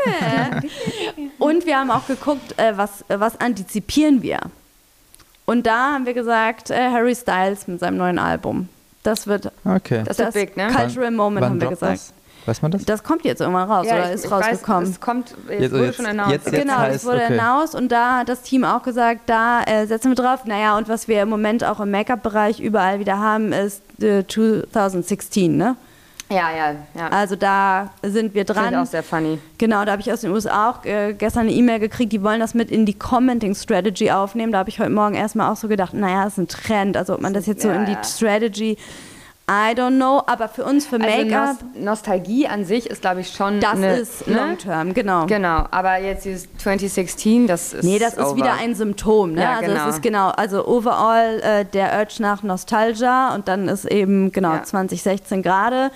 Und wir haben auch geguckt, äh, was, äh, was antizipieren wir. Und da haben wir gesagt, äh, Harry Styles mit seinem neuen Album. Das wird Okay. Das das, wird big, ne? Cultural Wann- Moment, wann haben wir droppt gesagt. Das? Weiß man das? Das kommt jetzt irgendwann raus oder ich, ist ich rausgekommen. Weiß, es kommt, es Jetzt- wurde jetzt- schon announced. jetzt- jetzt- Genau, heißt, das wurde okay. announced und da hat das Team auch gesagt, da äh, setzen wir drauf. Naja, und was wir im Moment auch im Make-up-Bereich überall wieder haben, ist äh, zwanzig sechzehn, ne? Ja, ja, ja. Also da sind wir Finde ich dran. auch sehr funny. Genau, da habe ich aus den U S A auch äh, gestern eine E-Mail gekriegt, die wollen das mit in die Commenting Strategy aufnehmen. Da habe ich heute Morgen erstmal auch so gedacht, naja, das ist ein Trend. Also ob man das jetzt so Ja, in die ja. Strategy, I don't know. Aber für uns, für Make-up, Also Nost- Nostalgie an sich ist, glaube ich, schon das eine, ist ne? Long-Term, genau. Genau, aber jetzt dieses zwanzig sechzehn, das ist Nee, das ist over. wieder ein Symptom. Ne? Ja, also genau. es ist genau, also overall äh, der Urge nach Nostalgia und dann ist eben genau Ja. zwanzig sechzehn gerade.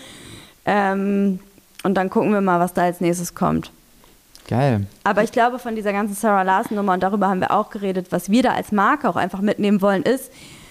Ähm, und dann gucken wir mal, was da als nächstes kommt. Geil. Aber ich glaube, von dieser ganzen Sarah Larsen-Nummer, und darüber haben wir auch geredet, was wir da als Marke auch einfach mitnehmen wollen, ist,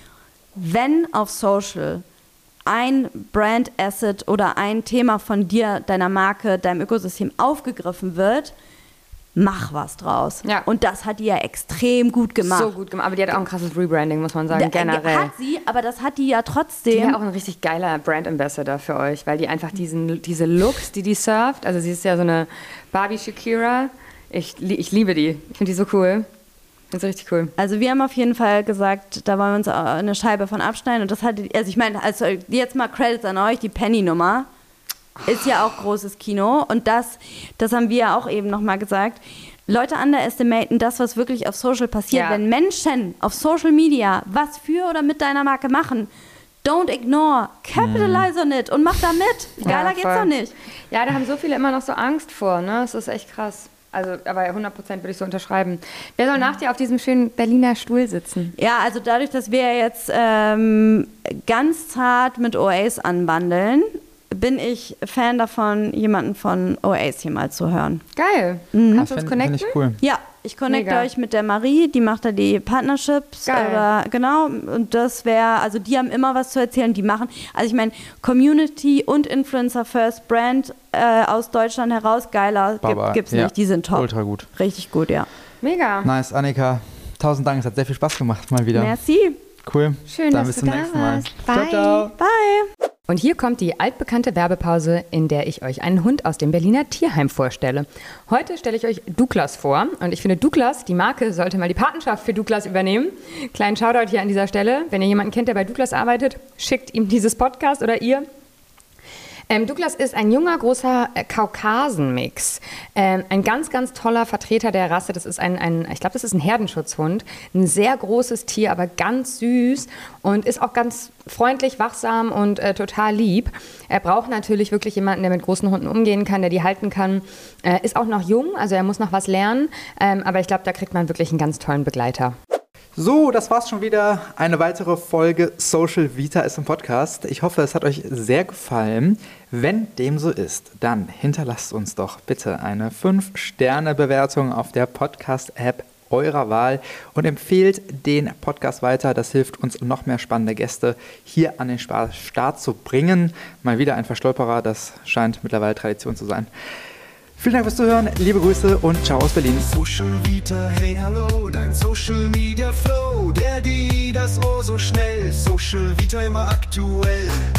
wenn auf Social ein Brand-Asset oder ein Thema von dir, deiner Marke, deinem Ökosystem aufgegriffen wird, mach was draus. Ja. Und das hat die ja extrem gut gemacht. So gut gemacht, aber die hat auch ein krasses Rebranding, muss man sagen, Da- generell. Hat sie, aber das hat die ja Die trotzdem. ist ja auch ein richtig geiler Brand Ambassador für euch, weil die einfach diesen, diese Looks, die die surft, also sie ist ja so eine Barbie Shakira, ich, li- ich liebe die, ich finde die so cool, finde sie richtig cool. Also wir haben auf jeden Fall gesagt, da wollen wir uns auch eine Scheibe von abschneiden. Und das hat, also ich meine, also jetzt mal Credits an euch, die Penny-Nummer ist ja auch großes Kino. Und das, das haben wir ja auch eben nochmal gesagt. Leute underestimaten das, was wirklich auf Social passiert. Ja. Wenn Menschen auf Social Media was für oder mit deiner Marke machen, don't ignore, capitalize on it und mach da mit. Geiler Ja, geht's voll. doch nicht. Ja, da haben so viele immer noch so Angst vor, ne? Das ist echt krass. Also, aber hundert Prozent würde ich so unterschreiben. Wer soll nach dir auf diesem schönen Berliner Stuhl sitzen? Ja, also dadurch, dass wir jetzt ähm, ganz zart mit O As anbandeln, bin ich Fan davon, jemanden von O As hier mal zu hören. Geil. Kannst du Das uns finde connecten? find ich cool. Ja, ich connecte Mega. euch mit der Marie, die macht da die Partnerships. Geil. Oder, genau, und das wäre, also die haben immer was zu erzählen, die machen, also ich meine, Community und Influencer First Brand äh, aus Deutschland heraus, geiler Baba, gibt, gibt's ja. nicht, die sind top. Ultra gut. Richtig gut, ja. Mega. Nice, Annika. Tausend Dank, es hat sehr viel Spaß gemacht mal wieder. Merci. Cool. Schön, Dann dass bis du zum da nächsten Mal. warst. Ciao, Bye. ciao. Bye. Und hier kommt die altbekannte Werbepause, in der ich euch einen Hund aus dem Berliner Tierheim vorstelle. Heute stelle ich euch Douglas vor und ich finde Douglas, die Marke, sollte mal die Patenschaft für Douglas übernehmen. Kleinen Shoutout hier an dieser Stelle. Wenn ihr jemanden kennt, der bei Douglas arbeitet, schickt ihm dieses Podcast oder ihr. Ähm, Douglas ist ein junger, großer äh, Kaukasen-Mix. Ähm, ein ganz, ganz toller Vertreter der Rasse. Das ist ein, ein ich glaube, das ist ein Herdenschutzhund. Ein sehr großes Tier, aber ganz süß und ist auch ganz freundlich, wachsam und äh, total lieb. Er braucht natürlich wirklich jemanden, der mit großen Hunden umgehen kann, der die halten kann. Äh, ist auch noch jung, also er muss noch was lernen. Ähm, aber ich glaube, da kriegt man wirklich einen ganz tollen Begleiter. So, das war's schon wieder. Eine weitere Folge Social Vita ist im Podcast. Ich hoffe, es hat euch sehr gefallen. Wenn dem so ist, dann hinterlasst uns doch bitte eine fünf Sterne Bewertung auf der Podcast-App eurer Wahl und empfehlt den Podcast weiter. Das hilft uns, noch mehr spannende Gäste hier an den Start zu bringen. Mal wieder ein Verstolperer, das scheint mittlerweile Tradition zu sein. Vielen Dank fürs Zuhören, liebe Grüße und ciao aus Berlin. Social Vita, hey hallo, dein Social Media Flow, der, die, das, oh so schnell, Social Vita immer aktuell.